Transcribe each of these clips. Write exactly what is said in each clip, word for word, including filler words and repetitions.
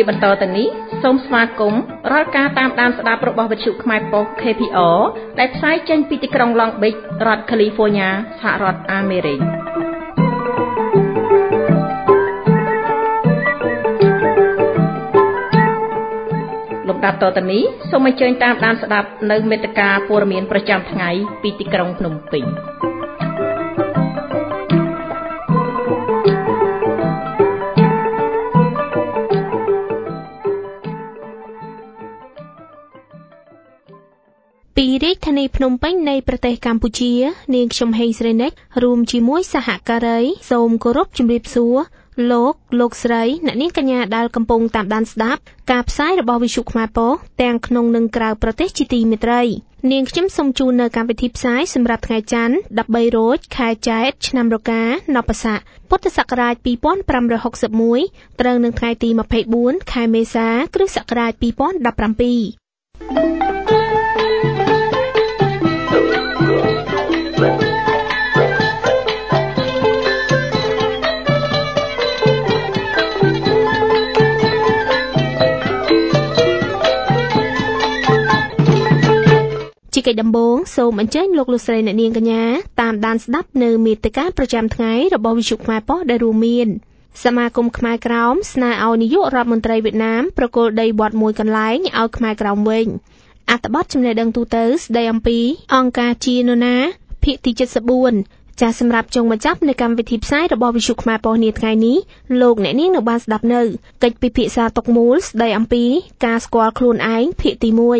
បន្តទៅនេះសូមស្វាគមន៍រាល់ការតាមដានស្ដាប់របស់វិទ្យុខ្មែរប៉ុស្តិ៍ K P R ដែលផ្សាយចេញពីទីក្រុង Long Beach រដ្ឋ California សហរដ្ឋអាមេរិកលំដាប់តទៅនេះសូមអញ្ជើញតាមដានស្ដាប់នៅមេត្តាព័ត៌មានប្រចាំថ្ងៃពីទីក្រុងភ្នំពេញពីរាជធានីភ្នំពេញនៃប្រទេសកម្ពុជានាងខ្ញុំហេងស្រីនិចរួមជាមួយសហការីសូមគោរពជម្រាបសួរលោកលោកស្រីអ្នកនាងកញ្ញាដែលកំពុងតាមដានស្ដាប់ការផ្សាយរបស់វិទ្យុខ្មែរប៉ុស្តិ៍ទាំងក្នុងនិងក្រៅប្រទេសជាទីមេត្រីនាងខ្ញុំសូមជូននៅកម្មវិធីផ្សាយសម្រាប់ថ្ងៃច័ន្ទដប់បីរោចខែចែកឆ្នាំរកានពស័កពុទ្ធសករាជពីរពាន់ប្រាំរយហកសិបមួយត្រូវនឹងថ្ងៃទីម្ភៃបួនខែមេសាគ្រិស្តសករាជពីរពាន់ដប់ប្រាំពីរជាកិច្ចដំបូងសូមអញ្ជើញលោកលោកស្រីអ្នកនាងកញ្ញាតាមដានស្ដាប់នៅមេត្តាប្រចាំថ្ងៃរបស់វិទ្យុខ្មែរប៉ុស្តិ៍ដែលរួមមានសមាគមខ្មែរក្រោមស្នើឲ្យនាយករដ្ឋមន្ត្រីវៀតណាមប្រគល់ដីវត្តមួយកន្លែងឲ្យខ្មែរក្រោមវិញអត្ថបទចំណេះដឹងទូទៅស្ដីអំពីអង្គការជានរណាភាគទីเจ็ดสิบสี่ចាសសម្រាប់ចុងបញ្ចប់នៃកម្មវិធីផ្សាយរបស់វិទ្យុខ្មែរប៉ុស្តិ៍នាថ្ងៃនេះលោកអ្នកនាងនៅបានស្ដាប់នៅកិច្ចពិភាក្សាតុកមូលស្ដីអំពីការស្គាល់ខ្លួនឯងភាគទីមួយ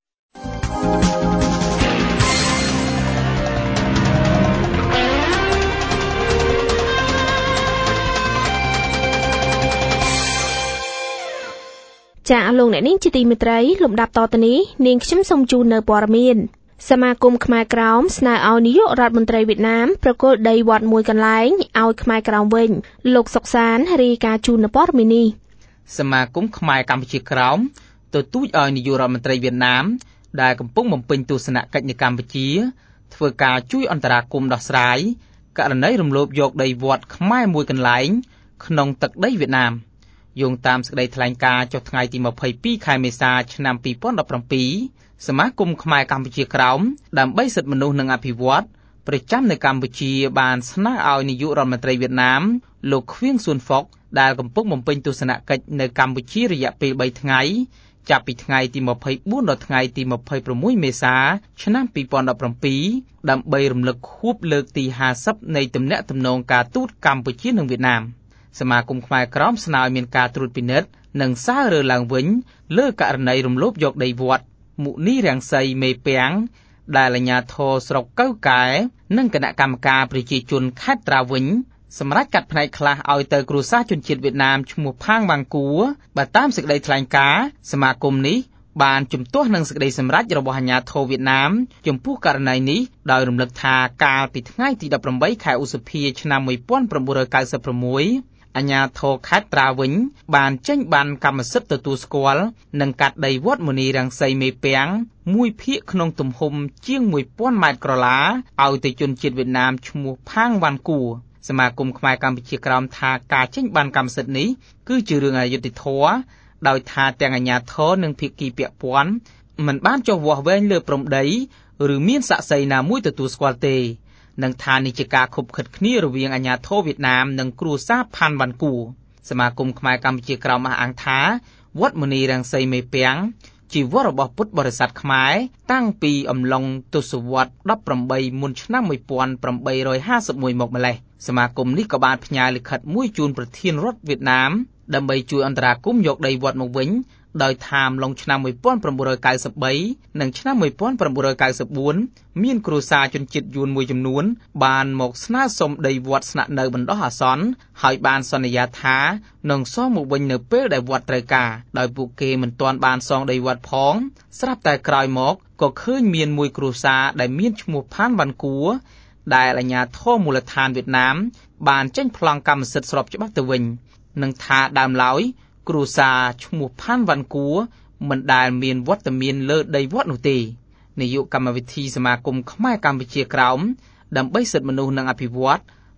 ចាលោកអ្នកនាងជាទីមេត្រីលំដាប់តទៅនេះនាងខ្ញុំសូមជូននៅព័ត៌មានសមាគមខ្មែរក្រោមស្នើឲ្យនាយករដ្ឋមន្ត្រីវៀតណាមប្រគល់ដីវត្តមួយកន្លែងឲ្យខ្មែរក្រោមវិញលោកសុកសានរាយការណ៍ជូននៅព័ត៌មាននេះសមាគមខ្មែរកម្ពុជាក្រោមទទូចឲ្យនាយករដ្ឋមន្ត្រីវៀតណាមដែលកំពុងបំពេញទស្សនកិច្ចនៅកម្ពុជាធ្វើការជួយអន្តរាគមន៍ដោះស្រាយករណីរំលោភយកដីវត្តខ្មែរមួយកន្លែងក្នុងទឹកដីវៀតណាមយោងតាមសេចក្តីថ្លែងការណ៍ចុះថ្ងៃទីម្ភៃពីរខែមេសាឆ្នាំពីរពាន់ដប់ប្រាំពីរសមាគមខ្មែរកម្ពុជាក្រោមដើម្បីសិទ្ធិមនុស្សនិងអភិវឌ្ឍប្រចាំនៅកម្ពុជាបានស្នើឲ្យនាយករដ្ឋមន្ត្រីវៀតណាមលោកខៀងស៊ុនហ្វុកដែលកំពុងបំពេញទស្សនកិច្ចនៅកម្ពុជារយៈពេលបីថ្ងៃចាប់ពីថ្ងៃទីម្ភៃបួនដល់ថ្ងៃទីម្ភៃប្រាំមួយមេសាឆ្នាំពីរពាន់ដប់ប្រាំពីរដើម្បីរំលឹកខួបលើកទីห้าสิบនៃទំនាក់ទំនងការទូតកម្ពុជានិងវៀតណាមសមាគមខ្មែរក្រមស្នើឲ្យមានការត្រួតពិនិត្យនិងសើរើឡើងវិញលើករណីរំលោភយកដីវត្តមុនីរាំងសីមេពាំងដែលអាជ្ញាធរស្រុកកៅកែនិងគណៈកម្មការប្រជាជនខេត្តត្រាវិញសម្រាប់កាត់ផ្នែកខ្លះឲ្យទៅគ្រួសារជនជាតិវៀតណាមឈ្មោះផាងវ៉ាងគួរបើតាមសេចក្តីថ្លែងការណ៍សមាគមនេះបានជំទាស់នឹងសេចក្តីសម្រេចរបស់អាជ្ញាធរវៀតណាមចំពោះករណីនេះដោយរំលឹកថាកាលពីថ្ងៃទីដប់ប្រាំបីខែឧសភាឆ្នាំmột nghìn chín trăm chín mươi sáuអាជ្ញាធរខេត្តត្រាវិញបានចេញបានកម្មសិទ្ធិទទួលស្គាល់និងកាត់ដីវត្តមុនីរាំងសីមេពាំងមួយភាគក្នុងទំហំជាងមួយពាន់ម៉ែត្រក្រឡាឲ្យទៅជនជាតិវៀតណាមឈ្មោះផាងវ៉ាន់គួរសមាគមខ្មែរកម្ពុជាក្រោមថាការចេញបានកម្មសិទ្ធិនេះគឺជារឿងអយុត្តិធម៌ដោយថាទាំងអាជ្ញាធរនិងភាគីពាក់ព័ន្ធមិនបានចុះវាស់វែងលើព្រំដីឬមានសាក្សីណាមួយទទួលស្គាល់ទេនិងថានេះជាការខុបខិតគ្នារវាងអាជ្ញាធរវៀតណាមនិងគ្រួសារផាន់វ៉ាន់គួរសមាគមខ្មែរកម្ពុជាក្រោមអះអាងថាវត្តមុនីរាំងសីមេពាំងជាវត្តរបស់ពុទ្ធបរិស័ទខ្មែរតាំងពីអំឡុងទសវត្សរ៍ដប់ប្រាំបីមុនឆ្នាំmột nghìn tám trămห้าสิบเอ็ดមកម្លេះសមាគមនេះក៏បានផ្ញើលិខិតមួយជូនប្រធានរដ្ឋវៀតណាមដើម្បីជួយអន្តរាគមន៍យកដីវត្តមកវិញដោយថាអំឡុងឆ្នាំmột nghìn chín trăm chín mươi baនិងឆ្នាំmột nghìn chín trăm chín mươi bốnមានគ្រួសារជនជាតិយួនមួយចំនួនបានមកស្នើសុំដីវត្តស្នាក់នៅបណ្ដោះអាសន្នហើយបានសន្យាថានឹងសងមកវិញនៅពេលដែលវត្តត្រូវការដោយពួកគេមិនទាន់បានសងដីវត្តផងស្រាប់តែក្រោយមកក៏ឃើញមានមួយគ្រួសារដែលមានឈ្មោះផានវ៉ាន់គួរដែលអាជ្ញាធរមូលដ្ឋានវៀតណាមបានចេញប្លង់កម្មសិទ្ធិស្របច្បាប់ទៅវិញនឹងថាដើមឡើយគ្រួសារឈ្មោះផានវ៉ាន់គួរមិនដែលមានវត្តមានលើដីវត្តនោះទេនាយកកម្មវិធីសមាគមខ្មែរកម្ពុជាក្រោមដើម្បីសិទ្ធិមនុស្សនិងអភិវឌ្ឍ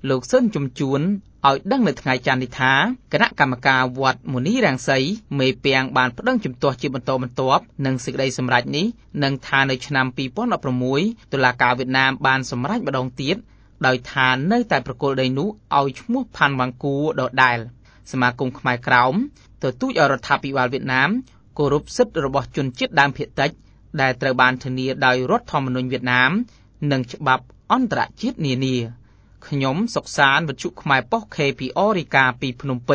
លោកស៊ិនជំជួនឲ្យដឹងនៅថ្ងៃច័ន្ទនេះថាគណៈកម្មការវត្តមុនីរាំងសីមេពាំងបានប្តឹងជំទាស់ជាបន្តបន្ទាប់នឹងសេចក្តីសម្រេចនេះនឹងថានៅឆ្នាំពីរពាន់ដប់ប្រាំមួយតុលាការវៀតណាមបានសម្រេចម្ដងទៀតដោយថានៅតែប្រគល់ដីនោះឲ្យឈ្មោះផាន់វ៉ាន់គូដដែលសមាគមខ្មែរក្រោមទទូចឲ្យរដ្ឋាភិបាលវៀតណាមគោរពសិទ្ធិរបស់ជនជាតិដើមភាគតិចដែលត្រូវបានធានាដោយរដ្ឋធម្មនុញ្ញវៀតណាមនិងច្បាប់អន្តរជាតិនានាខ្ញុំសុកសានវិទ្យុខ្មែរប៉ុស្តិ៍ ខេ พี អូ រាយការណ៍ពីភ្នំពេញ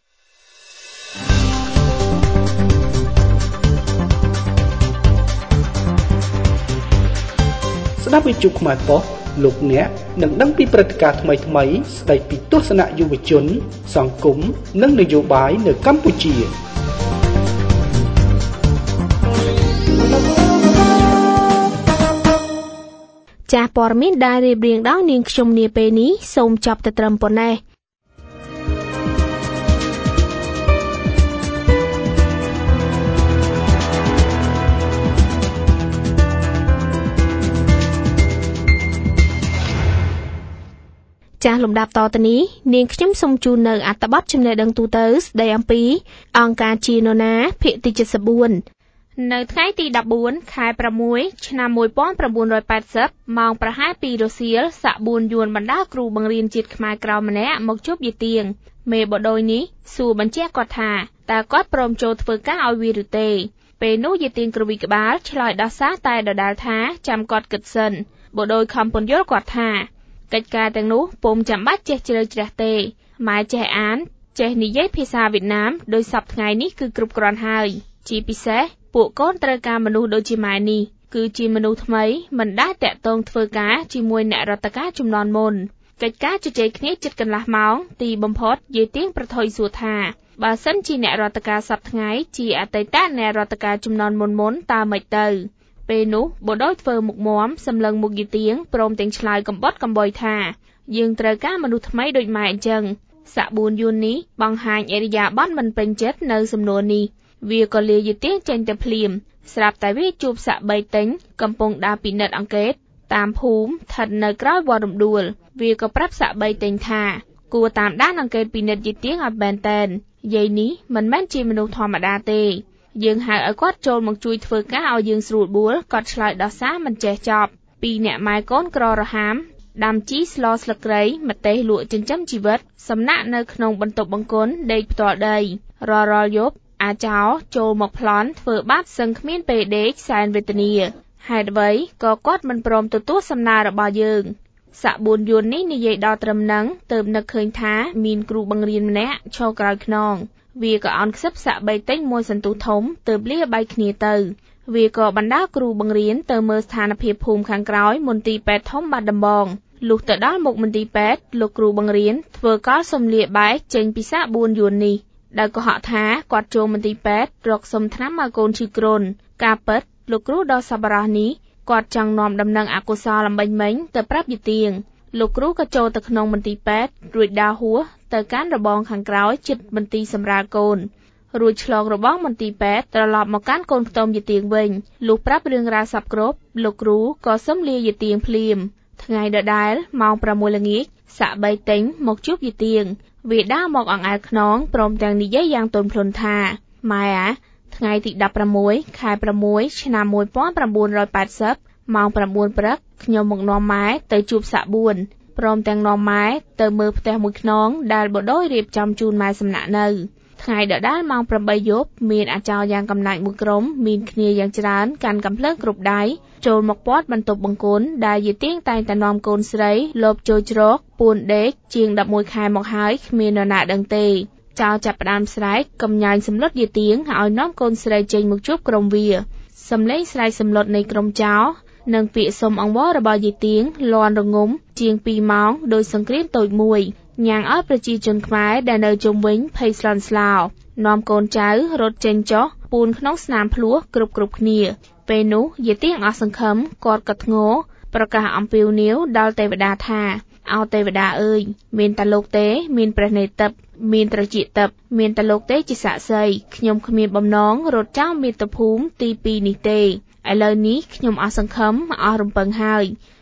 ស្ដាប់វិទ្យុខ្មែរប៉ុស្តិ៍លោកអ្នកនឹងដឹងពីព្រឹត្តិការណ៍ថ្មីៗស្ដីពីទស្សនៈយុវជនសង្គមនិងនយោបាយនៅកម្ពុជាចាស់ព័ត៌មានដែលរៀបរៀងដោយនាងខ្ញុំនាពេលនេះសូមចប់តែត្រឹមប៉ុណ្ណេះចាស់លំដាប់តទៅនេះនាងខ្ញុំសូមជូននៅអត្ថបទចំណេះដឹងទូទៅស្ដីអំពីអង្គការជាណូណាភាគទីเจ็ดสิบสี่នៅថ្ងៃទីដប់បួនខែប្រាំមួយឆ្នាំmột nghìn chín trămแปดสิบម៉ោងប្រហែលពីរសៀលសាក់បួនយួនបណ្ដាគ្រូបង្រៀនជាតិខ្មែរក្រៅម្នាក់មកជួបយាទៀងមេបដូយនេះសួរបញ្ជាក់គាត់ថាតើគាត់ព្រមចូលធ្វើការឲ្យវាឬទេពេលនោះយាទៀងក្រវីក្បាលឆ្លើយដោះសារតែដដែលថាចាំគាត់គិតសិនបដូយខំពន្យល់គាត់ថាកិច្ចការទាំងនោះពុំចាំបាច់ចេះជ្រៅជ្រះទេម៉ែចេះអានចេះនិយាយភាសាវៀតណាមដោយសពថ្ងៃនេះគឺគ្រប់គ្រាន់ហើយជាពិសេសពួកកូនត្រូវការមនុស្សដូចជាម៉ែនេះគឺជាមនុស្សថ្មីមិនដែលតាក់ទងធ្វើការជាមួយអ្នករដ្ឋការជំនាន់មុនកិច្ចការជជែកគ្នាជិតកន្លះម៉ោងទីបំផុតយាយទៀងប្រថុយសួរថាបើសិនជាអ្នករដ្ឋការសប្តាហ៍ថ្ងៃជាអតីតអ្នករដ្ឋការជំនាន់មុនមុនតើមិនទៅពេលនោះបដូយធ្វើមុខមាំសម្លឹងមុខយាយទៀងព្រមទាំងឆ្លើយកំបត់កំបុយថាយើងត្រូវការមនុស្សថ្មីដូចម៉ែអញ្ចឹងសាក់បួនយួននេះបង្ហាញអរិយាប័ត្រមិនពេញចិត្តនៅសំណួរនេះវាក៏លាយាយទៀងចេញទៅភ្លាមស្រាប់តែវាជួបសាក់បីតេញកំពុងដើរពិនិត្យអង្កេតតាមភូមិស្ថិតនៅក្រោយវត្តរំដួលវាក៏ប្រាប់សាក់បីតេញថាគួរតាមដានអង្កេតពិនិត្យយាយទៀងឲ្យមែនតែនយាយនេះមិនមែនជាមនុស្សធម្មតាទេយើងហៅឲ្យគាត់ចូលមកជួយធ្វើការឲ្យយើងស្រួលបួលគាត់ឆ្លើយដោះសារមិនចេះចប់ពីរអ្នកម៉ែកូនក្ររហាមដាំជីស្លស្លឹកគ្រៃម្ទេសលក់ចិញ្ចឹមជីវិតសំណាក់នៅក្នុងបន្ទប់បង្គន់ដេកផ្ទាល់ដីរាល់រាល់យប់អាចោចូលមកប្លន់ធ្វើបាបសឹងគ្មានពេលដេកសែនវេទនាហេតុអ្វីក៏គាត់មិនព្រមទទួលសំណើរបស់យើងសាក់បួនយួននេះនិយាយដល់ត្រឹមហ្នឹងទើបនឹកឃើញថាមានគ្រូបង្រៀនម្នាក់ឈរក្រោយខ្នងវាក៏អន់ខ្សឹបសាក់បីតេញមួយសន្ទុះធំទើបលាបាយគ្នាទៅវាក៏បណ្ដាគ្រូបង្រៀនទៅមើលស្ថានភាពភូមិខាងក្រោយមន្ទីរពេទ្យធំបាត់ដំបងលុះទៅដល់មុខមន្ទីរពេទ្យលោកគ្រូបង្រៀនធ្វើកលសំលាបែកចេញពីសាក់បួនយួននេះដែលកុហកថាគាត់ចូលមន្ទីរពេទ្យរកសុំថ្នាំឲ្យកូនឈឺគ្រុនការពិតលោកគ្រូដ៏សប្បុរសនេះគាត់ចង់នាំដំណឹងអកុសលអំបញ្ញមិញទៅប្រាប់យាយទៀងលោកគ្រូក៏ចូលទៅក្នុងមន្ទីរពេទ្យរួចដើរហួសទៅកាន់របងខាងក្រោយជិតមន្ទីរសម្រាលកូនរួចឆ្លងរបងមន្ទីរពេទ្យត្រឡប់មកកាន់កូនខ្ទមយាយទៀងវិញលុះប្រាប់រឿងរ៉ាវសពគ្រប់លោកគ្រូក៏សុំលាយាយទៀងភ្លាមថ្ងៃដដែលម៉ោងប្រាំមួយល្ងាចសាក់បីតេញមកជួបយាយទៀងវាដើរមកអង្អែលខ្នងព្រមទាំងនិយាយយ៉ាងទន់ភ្លន់ថាម៉ែអាថ្ងៃទីដប់ប្រាំមួយខែប្រាំមួយឆ្នាំmột nghìn chín trămแปดสิบម៉ោងប្រាំបួនព្រឹកខ្ញុំមកនាំម៉ែទៅជួបសាក់បួនព្រមទាំងនាំម៉ែទៅមើលផ្ទះមួយខ្នងដែលបដូយរៀបចំជូនម៉ែសំណាក់នៅថ្ងៃដដែលម៉ោងប្រាំបីយប់មានអាចោរយ៉ាងកំណាចមួយក្រុមមានគ្នាយ៉ាងច្រើនកាន់កាំភ្លើងគ្រប់ដៃចូលមកព័ទ្ធបន្ទប់បង្គន់ដែលយាយទៀងតែងតែនាំកូនស្រីលបចូលជ្រកពួនដេកជាងដប់មួយខែមកហើយគ្មាននរណាដឹងទេចៅចាប់ផ្ដើមស្រែកកំញាញសម្លុតយាយទៀងឲ្យនាំកូនស្រីចេញមកជួបក្រុមវាសំឡេងស្រែកសម្លុតនៃក្រុមចៅនិងពាក្យសុំអង្វររបស់យាយទៀងលាន់រងំជាងពីរម៉ោងដោយសង្គ្រាមតូចមួយញ៉ាំងឲ្យប្រជាជនខ្មែរដែលនៅជុំវិញភ័យស្លន់ស្លោនាំកូនចៅរត់ចេញចុះពូនក្នុងស្នាមភ្លោះគ្រប់គ្រប់គ្នាពេលនោះយាយទៀងអស់សង្ឃឹមគាត់ក៏ធ្ងរប្រកាសអំពាវនាវដល់ទេវតាថាអោទេវតាអើយមានតែលោកទេមានព្រះនេតិបមានត្រចៀកទឹកមានតែលោកទេជាសាក្សីខ្ញុំគ្មានបំណងរត់ចោលមាតុភូមិទីពីរនេះទេឥឡូវនេះខ្ញុំអស់សង្ឃឹមអស់រំពឹងហើយ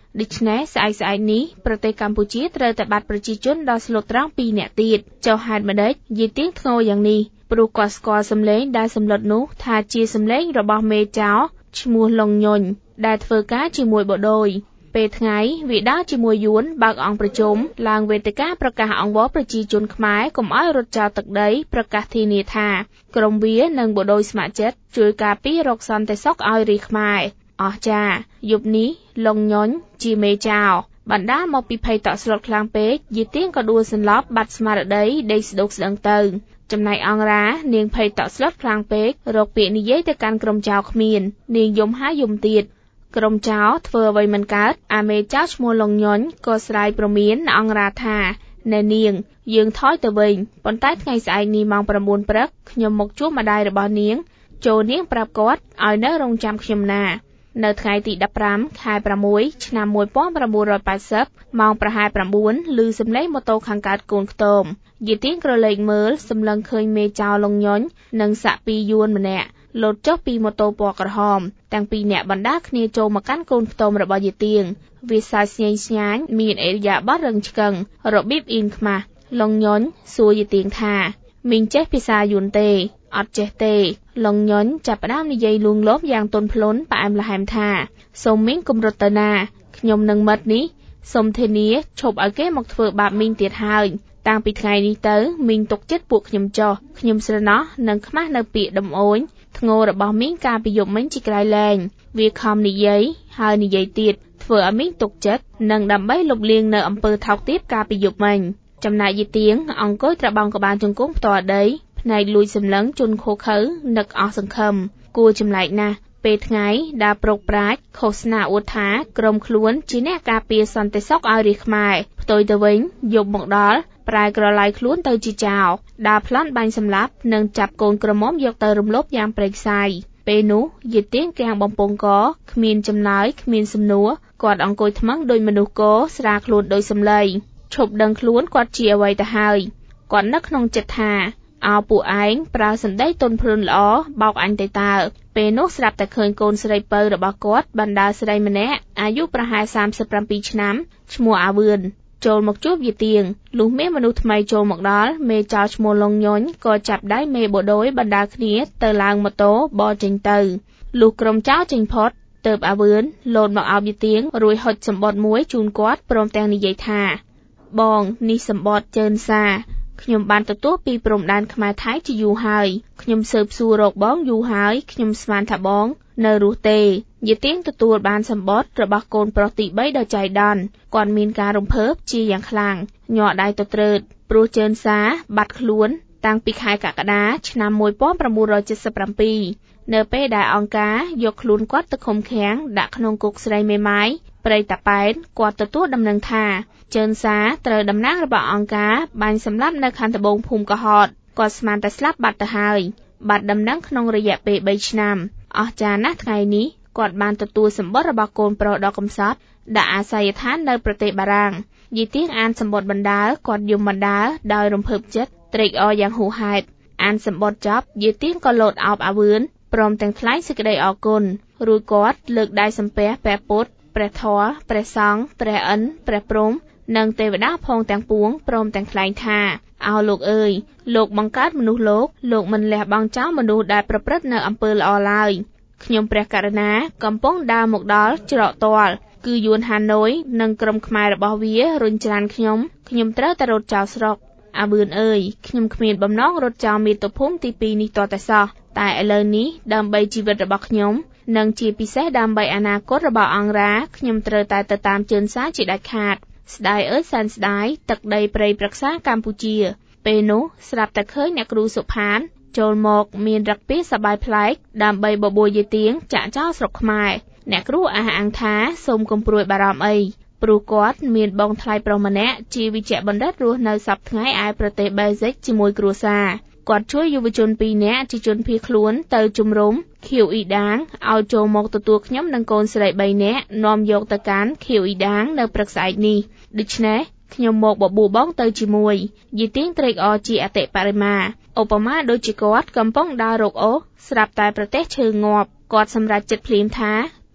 ដូច្នេះស្អែកស្អែកនេះប្រទេសកម្ពុជាត្រូវតែបាត់ប្រជាជនដល់ស្លូតត្រង់ពីរនាក់ទៀតចុះហេតុម្ដេចយាយទៀងធ្ងរយ៉ាងនេះព្រោះគាត់ស្គាល់សំឡេងដែលសម្លុតនោះថាជាសំឡេងរបស់មេចៅឈ្មោះលងញញដែលធ្វើការជាមួយបដូយពេលថ្ងៃវាដើរជាមួយយួនបើកអង្គប្រជុំឡើងវេទិកាប្រកាសអង្វរប្រជាជនខ្មែរកុំឲ្យរត់ចោលទឹកដីប្រកាសធានាថាក្រុមវានិងបដូយស្ម័គ្រចិត្តជួយការពាររកសន្តិសុខឲ្យរាជខ្មែរអស្ចារ្យយប់នេះលងញញជាមេចៅបណ្ដាលមកពីភ័យតក់ស្លុតខ្លាំងពេកយាយទៀងក៏ដួលសន្លប់បាត់ស្មារតីដេកស្ដុកស្ដឹងទៅចំណែកអង្រានាងភ័យតក់ស្លុតខ្លាំងពេករកពាក្យនិយាយទៅកាន់ក្រុមចៅគ្មាននាងយំហើយយំទៀតក្រុមចៅធ្វើអ្វីមិនកើតអាមេចៅឈ្មោះលងញញក៏ស្រ័យប្រមានអង្រាថាណែនាងយើងថយទៅវិញប៉ុន្តែថ្ងៃស្អែកនេះម៉ោងប្រាំបួនព្រឹកខ្ញុំមកជួបម្ដាយរបស់នាងចូលនាងប្រាប់គាត់ឲ្យនៅរងចាំខ្ញុំណានៅថ្ងៃទីដប់ប្រាំខែប្រាំមួយ ឆ្នាំmột nghìn chín trăm tám mươiម៉ោងប្រហែលប្រាំបួនឮសំឡេងម៉ូតូខាងកើតកូនខ្ទមយាយទៀងក្រឡេកមើលសម្លឹងឃើញមេចៅលងញញនិងសាក់ពីយួនម្នាក់លោតចុះពីម៉ូតូពណ៌ក្រហមទាំងពីរនាក់បណ្ដាគ្នាចូលមកកាន់កូនខ្ទមរបស់យាយទៀងវាសើចស្ញែងស្ញាញមានអេរយាប័តរឹងឆ្កឹងរបៀបអៀនខ្មាស់លងញញសួរយាយទៀងថាមីងចេះភាសាយួនទេអត់ចេះទេលងញញចាប់ផ្ដើមនិយាយលួងលោមយ៉ាងទន់ភ្លន់ផ្អែមល្ហែមថាសូមមីងកុំរត់ទៅណាខ្ញុំនឹងមិត្តនេះសូមធានាឈប់ឲ្យគេមកធ្វើបាបមីងទៀតហើយតាំងពីថ្ងៃនេះទៅមីងទុកចិត្តពួកខ្ញុំចោះខ្ញុំស្រណោះនឹងខ្មាស់នៅពាក្យដំអូនធ្ងររបស់មីងកាលពីយប់មិញជាក្រៃលែងវាខំនិយាយហើយនិយាយទៀតធ្វើឲ្យមីងទុកចិត្តនិងដើម្បីលុបលាងនៅអំពើថោកទាបកាលពីយប់មិញចំណែកយាយទៀងអង្គុយត្រាបង់ក្បាលជង្គង់ផ្ទាល់ដីផ្នែកលួចសម្លឹងជន់ខូខើនឹកអស់សង្ឃឹមគួរចម្លែកណាស់ពេលថ្ងៃដើរប្រុកប្រាជ្ញឃោសនាអួតថាក្រុមខ្លួនជាអ្នកការពារសន្តិសុខឲ្យរាជខ្មែរផ្ទុយទៅវិញយប់មកដល់ប្រែក្រឡាយខ្លួនទៅជាចៅដើរប្លន់បាញ់សម្លាប់និងចាប់កូនក្រមុំយកទៅរំលោភយ៉ាងព្រៃផ្សៃពេលនោះយាយទៀងកាំងបំពង់កគ្មានចម្លើយគ្មានសំណួរគាត់អង្គុយថ្មឹងដោយមនុស្សកស្រាខ្លួនដោយសំឡីឈប់ដឹងខ្លួនគាត់ជាអ្វីទៅហើយគាត់នឹកក្នុងចិត្តថាអោពួកឯងប្រើសម្ដីទន់ភ្លន់ល្អបោកអញទៅតើពេលនោះស្រាប់តែឃើញកូនស្រីពៅរបស់គាត់បណ្ដាស្រីម្នាក់អាយុប្រហែលសាមសិបប្រាំពីរឆ្នាំឈ្មោះអាវឿនចូលមកជួបយាយទៀងលុះមានមនុស្សថ្មីចូលមកដល់មេចៅឈ្មោះលងញញក៏ចាប់ដៃមេបដូយបណ្ដាគ្នាទៅឡើងម៉ូតូបរចេញទៅលុះក្រុមចៅចេញផុតទើបអាវឿនលោតមកអោបយាយទៀងរួចហុចសម្បត្តិមួយជូនគាត់ព្រមទាំងនិយាយថាបងនេះសម្បត្តិជើនសាខ្ញុំបានទទួលពីព្រំដែនខ្មែរថៃជាយូរហើយខ្ញុំស៊ើបសួររកបងយូរហើយខ្ញុំស្មានថាបងនៅរស់ទេយាយទៀងទទួលបានសម្បត្តិរបស់កូនប្រុសទីបីដ៏ចៃដន្យគាត់មានការរំភើបជាយ៉ាងខ្លាំងញ័រដៃទៅត្រើតព្រោះជើនសាបាត់ខ្លួនតាំងពីខែកក្កដាឆ្នាំmột nghìn chín trăm bảy mươi bảyនៅពេលដែលអង្គការយកខ្លួនគាត់ទៅឃុំឃាំងដាក់ក្នុងគុកស្រីមេម៉ាយព្រៃតាប៉ែនគាត់ទទួលដំណឹងថាជើនសាត្រូវតំណាងរបស់អង្គការបាញ់សម្លាប់នៅខាងត្បូងភូមិកោហតគាត់ស្មានតែស្លាប់បាត់ទៅហើយបាត់ដំណឹងក្នុងរយៈពេលបីឆ្នាំអស្ចារ្យណាស់ថ្ងៃនេះគាត់បានទទួលសម្បត្តិរបស់កូនប្រុសដ៏កំសត់ដាក់អាស័យដ្ឋាននៅប្រទេសបារាំងយាយទៀងអានសម្បត្តិបណ្ដាលគាត់យំបណ្ដាលដោយរំភើបចិត្តត្រេកអរយ៉ាងហួសហេតុអានសម្បត្តិចប់យាយទៀងក៏លោតអោបអាវឿនព្រមទាំងថ្លែងសេចក្តីអរគុណរួចគាត់លើកដៃសំពះព្រះពុទ្ធព្រះធម៌ព្រះសង្ឃព្រះឥន្ទព្រះព្រហ្មនិងទេវតាផងទាំងពួងព្រមទាំងថ្លែងថាអោលោកអើយលោកបង្កើតមនុស្សលោកលោកមិនលះបង់ចោលមនុស្សដែលប្រព្រឹត្តនៅអំពើល្អឡើយខ្ញុំព្រះករុណាកំពុងដើរមកដល់ច្រកទាល់គឺយួនហាណូយនិងក្រុមខ្មែររបស់វារុញច្រានខ្ញុំខ្ញុំត្រូវតែរត់ចោលស្រុកអាវឿនអើយខ្ញុំគ្មានបំណងរត់ចោលមាតុភូមិទីពីរនេះតតែសោះតែឥឡូវនេះដើម្បីជីវិតរបស់ខ្ញុំនិងជាពិសេសដើម្បីអនាគតរបស់អង្រាខ្ញុំត្រូវតែទៅតាមជើនសាជាដាច់ខាតស្ដាយអើយសែនស្ដាយទឹកដីព្រៃព្រឹក្សាកម្ពុជាពេលនោះស្រាប់តែឃើញអ្នកគ្រូសុផានចូលមកមានរកពីសបាយប្លែកដើម្បីបបួលយាយទៀងចាក់ចោលស្រុកខ្មែរអ្នកគ្រូអះអាងថាសូមគំព្រួយបារម្ភអីព្រោះគាត់មានបងថ្លៃប្រុសម្នាក់ជាវិជ្ជបណ្ឌិតរស់នៅសប្តាហ៍ថ្ងៃឯប្រទេសបែលហ្សិកជាមួយគ្រួសារគាត់ជួយយុវជនពីរនាក់ជាជនភៀសខ្លួនទៅជំរំខៀវអ៊ីដាងឲ្យចូលមកទទួលខ្ញុំនិងកូនស្រីបីនាក់នាំយកទៅកាន់ខៀវអ៊ីដាងនៅព្រឹកស្អែកនេះដូច្នេះខ្ញុំមកបបួលបងទៅជាមួយយាយទៀងត្រេកអរជាអតិបរមាឧបមាដូចជាគាត់កំពុងដើររកអូសស្រាប់តែប្រទេសឈើងាប់គាត់សម្រេចចិត្តភ្លាមថា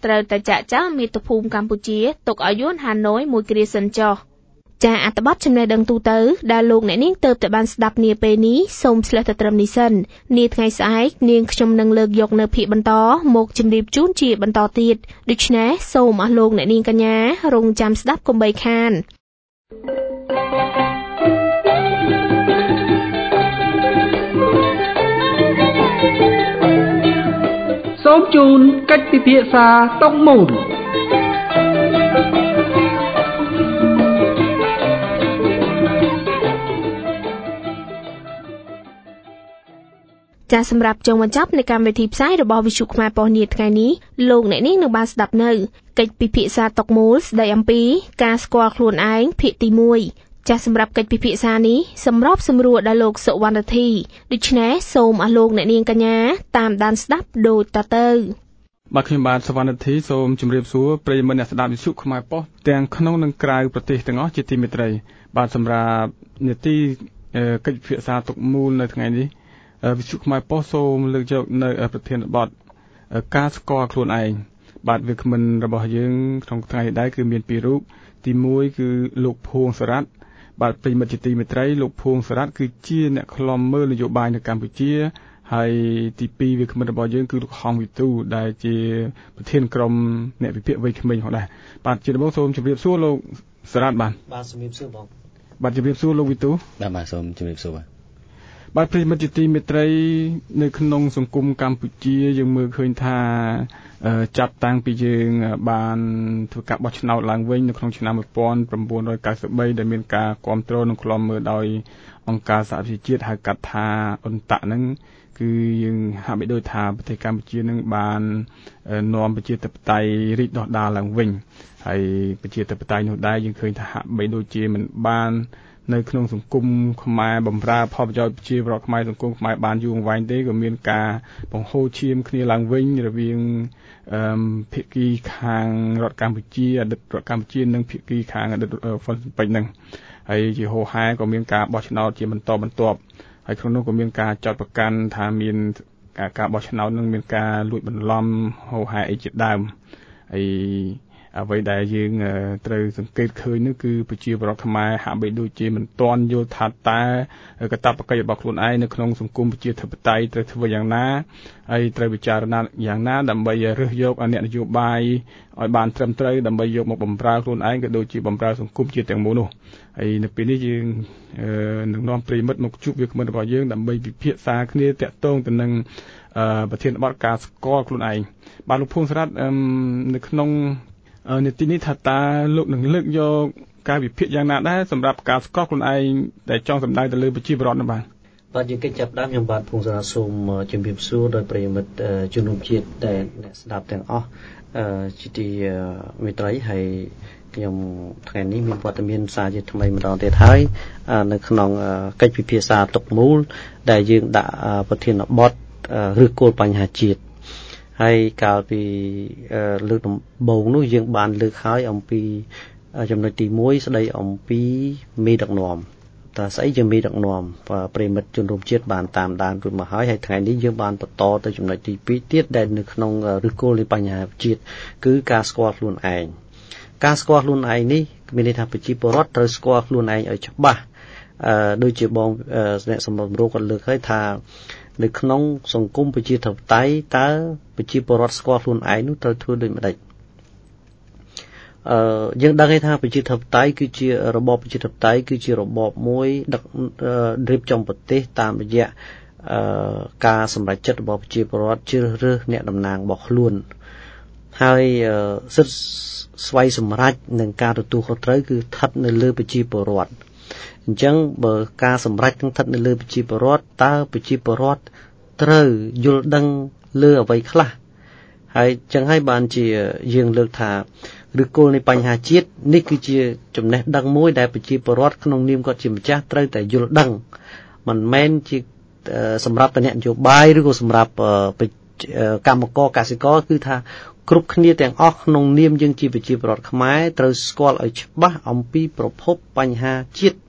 ត្រូវតែចាក់ចោលមាតុភូមិកម្ពុជាទុកឲ្យយួនហាណូយមួយគ្រាសិនចុះចាអត្ថបទចំណេះដឹងទូទៅដែលលោកអ្នកនាងទៅតែបានស្ដាប់នាពេលនេះសូមឆ្លៀសទៅត្រឹមនេះសិននាថ្ងៃស្អែកនាងខ្ញុំនឹងលើកយកនៅភាគបន្តមកជម្រាបជូនជាបន្តទៀតដូច្នេះសូមអស់លោកអ្នកនាងកញ្ញារងចាំស្ដាប់កុំបីខានសូមជូនកិច្ចពិភាក្សាតុកមូលចាសម្រាប់ចុងបញ្ចប់នៃកម្មវិធីផ្សាយរបស់វិទ្យុខ្មែរប៉ុស្តិ៍នាថ្ងៃនេះលោកអ្នកនាងនឹងបានស្ដាប់នៅកិច្ចពិភាក្សាតុកមូលស្ដីអំពីការស្គាល់ខ្លួនឯងភាគទីមួយចាសម្រាប់កិច្ចពិភាក្សានេះសម្របសម្រួលដល់លោកសុវណ្ណធីដូច្នេះសូមអស់លោកអ្នកនាងកញ្ញាតាមដានស្ដាប់ដូចតទៅបាទខ្ញុំបាទសុវណ្ណធីសូមជម្រាបសួរប្រិយមិត្តអ្នកស្ដាប់វិទ្យុខ្មែរប៉ុស្តិ៍ទាំងក្នុងនិងក្រៅប្រទេសទាំងអស់ជាទីមេត្រីបាទសម្រាប់នាទីកិច្ចពិភាក្សាតុកមូលនៅថ្ងៃនេះវិទ្យុខ្មែរប៉ុស្តិ៍សូមលើកយកនៅប្រធានបទការស្គាល់ខ្លួនឯងបាទវាគ្មិនរបស់យើងក្នុងថ្ងៃនេះដែរគឺមានពីររូបទីមួយគឺលោកភួងសារ៉ាត់បាទប្រិមិត្តជាទីមេត្រីលោកភួងសារ៉ាត់គឺជាអ្នកខ្លំមើលនយោបាយនៅកម្ពុជាហើយទីពីរវាគ្មិនរបស់យើងគឺលោកហងវិទូដែលជាប្រធានក្រុមអ្នកវិភាគវ័យក្មេងផងដែរបាទជាដំបូងសូមជម្រាបសួរលោកសារ៉ាត់បាទបាទជំរាបសួរបងបាទជម្រាបសួរលោកវិទូបាទបាទសូមជម្រាបសួរបាទបាទប្រិយមិត្តជាទីមេត្រីនៅក្នុងសង្គមកម្ពុជាយើងមើលឃើញថាចាប់តាំងពីយើងបានធ្វើការបោះឆ្នោតឡើងវិញនៅក្នុងឆ្នាំmột nghìn chín trăm chín mươi baដែលមានការគ្រប់គ្រងនិងខ្លំមើលដោយអង្គការសហប្រជាជាតិហៅកាត់ថាអ៊ុនតាក់ហ្នឹងគឺយើងហាក់បីដូចថាប្រទេសកម្ពុជានឹងបាននាំប្រជាធិបតេយ្យរីកដុះដាលឡើងវិញហើយប្រជាធិបតេយ្យនោះដែរយើងឃើញថាហាក់បីដូចជាមិនបាននៅក្នុងសង្គមខ្មែរបំរើផលប្រយោជន៍ប្រជាពលរដ្ឋខ្មែរសង្គមខ្មែរបានយូរអង្វែងទេក៏មានការបង្ហូរឈាមគ្នាឡើងវិញរវាងអឺភាគីខាងរដ្ឋកម្ពុជាអតីតរដ្ឋកម្ពុជានិងភាគីខាងអតីតហ្វុនស៊ិនប៉ិចហ្នឹងហើយជាហូរហែក៏មានការបោះឆ្នោតជាបន្តបន្ទាប់ហើយក្នុងនោះក៏មានការចាត់ប្រកាន់ថាមានការបោះឆ្នោតនឹងមានការលួចបន្លំហូរហែអីជាដើមហើយអ្វីដែលយើងត្រូវសង្កេតឃើញនោះគឺប្រជាពលរដ្ឋខ្មែរហាក់បីដូចជាមិនទាន់យល់ថាតើកាតព្វកិច្ចរបស់ខ្លួនឯងនៅក្នុងសង្គមប្រជាធិបតេយ្យត្រូវធ្វើយ៉ាងណាហើយត្រូវពិចារណាយ៉ាងណាដើម្បីរើសយកអ្នកនយោបាយឲ្យបានត្រឹមត្រូវដើម្បីយកមកបម្រើខ្លួនឯងក៏ដូចជាបម្រើសង្គមជាតិទាំងមូលនោះហើយនៅពេលនេះយើងនឹងនាំប្រិមិត្តមកជួបវាគ្មិនរបស់យើងដើម្បីពិភាក្សាគ្នាតាក់ទងទៅនឹងប្រធានបទការស្គាល់ខ្លួនឯងបាទលោកភួងសារ៉ាត់នៅក្នុងនាទីនេះថាតើលោកនឹងលើកយកការវិភាគយ៉ាងណាដែរសម្រាប់ការស្គាល់ខ្លួនឯងដែលចង់សម្ដៅទៅលើប្រជាពលរដ្ឋនោះបាទបាទយើងកិច្ចចាប់ដើមខ្ញុំបាទភួងសារ៉ាត់សូមជម្រាបសួរដល់ប្រិយមិត្តជនរួមជាតិដែលអ្នកស្ដាប់ទាំងអស់ជាទីមេត្រីហើយខ្ញុំថ្ងៃនេះមានព័ត៌មានសារជាថ្មីម្ដងទៀតហើយនៅក្នុងកិច្ចពិភាក្សាតុកមូលដែលយើងដាក់ប្រធានបទឬគោលបញ្ហាជាតិហើយកាលពីលើកដំបូងនោះយើងបានលើកហើយអំពីចំណុចទីមួយស្ដីអំពីមេដឹកនាំតើស្អីជាមេដឹកនាំប្រិមិត្តជនរួមជាតិបានតាមដានរួចមកហើយហើយថ្ងៃនេះយើងបានបន្តទៅចំណុចទីពីរទៀតដែលនៅក្នុងឫសគល់នៃបញ្ហាជាតិគឺការស្គាល់ខ្លួនឯងការស្គាល់ខ្លួនឯងនេះមានន័យថាប្រជាពលរដ្ឋត្រូវស្គាល់ខ្លួនឯងឲ្យច្បាស់អឺដូចជាបងអ្នកសម្របសម្រួលគាត់លើកហើយថានៅក្នុងសង្គមប្រជាធិបតេយ្យតើប្រជាពលរដ្ឋស្គាល់ខ្លួនឯងនោះត្រូវធ្វើដូចម្ដេចអឺយើងដឹងថាប្រជាធិបតេយ្យគឺជារបបប្រជាធិបតេយ្យគឺជារបបមួយដឹករៀបចំប្រទេសតាមរយៈអឺការសម្រេចចិត្តរបស់ប្រជាពលរដ្ឋជ្រើសរើសអ្នកតំណាងរបស់ខ្លួនហើយសិទ្ធិស្វ័យសម្រេចនិងការទទួលខុសត្រូវគឺស្ថិតនៅលើប្រជាពលរដ្ឋអញ្ចឹងបើការសម្រេចនឹងស្ថិតនៅលើប្រជាពលរដ្ឋតើប្រជាពលរដ្ឋត្រូវយល់ដឹងលើអ្វីខ្លះហើយអញ្ចឹងហើយបានជាយើងលើកថាឬគោលនៃបញ្ហាជាតិនេះគឺជាចំណេះដឹងមួយដែលប្រជាពលរដ្ឋក្នុងនាមគាត់ជាម្ចាស់ត្រូវតែយល់ដឹងមិនមែនជាសម្រាប់តអ្នកនយោបាយឬក៏សម្រាប់កម្មករកសិករគឺថាគ្រប់គ្នាទាំងអស់ក្នុងនាមយើងជាប្រជាពលរដ្ឋខ្មែរត្រូវស្គាល់ឲ្យច្បាស់អំពីប្រភពបញ្ហាជាតិ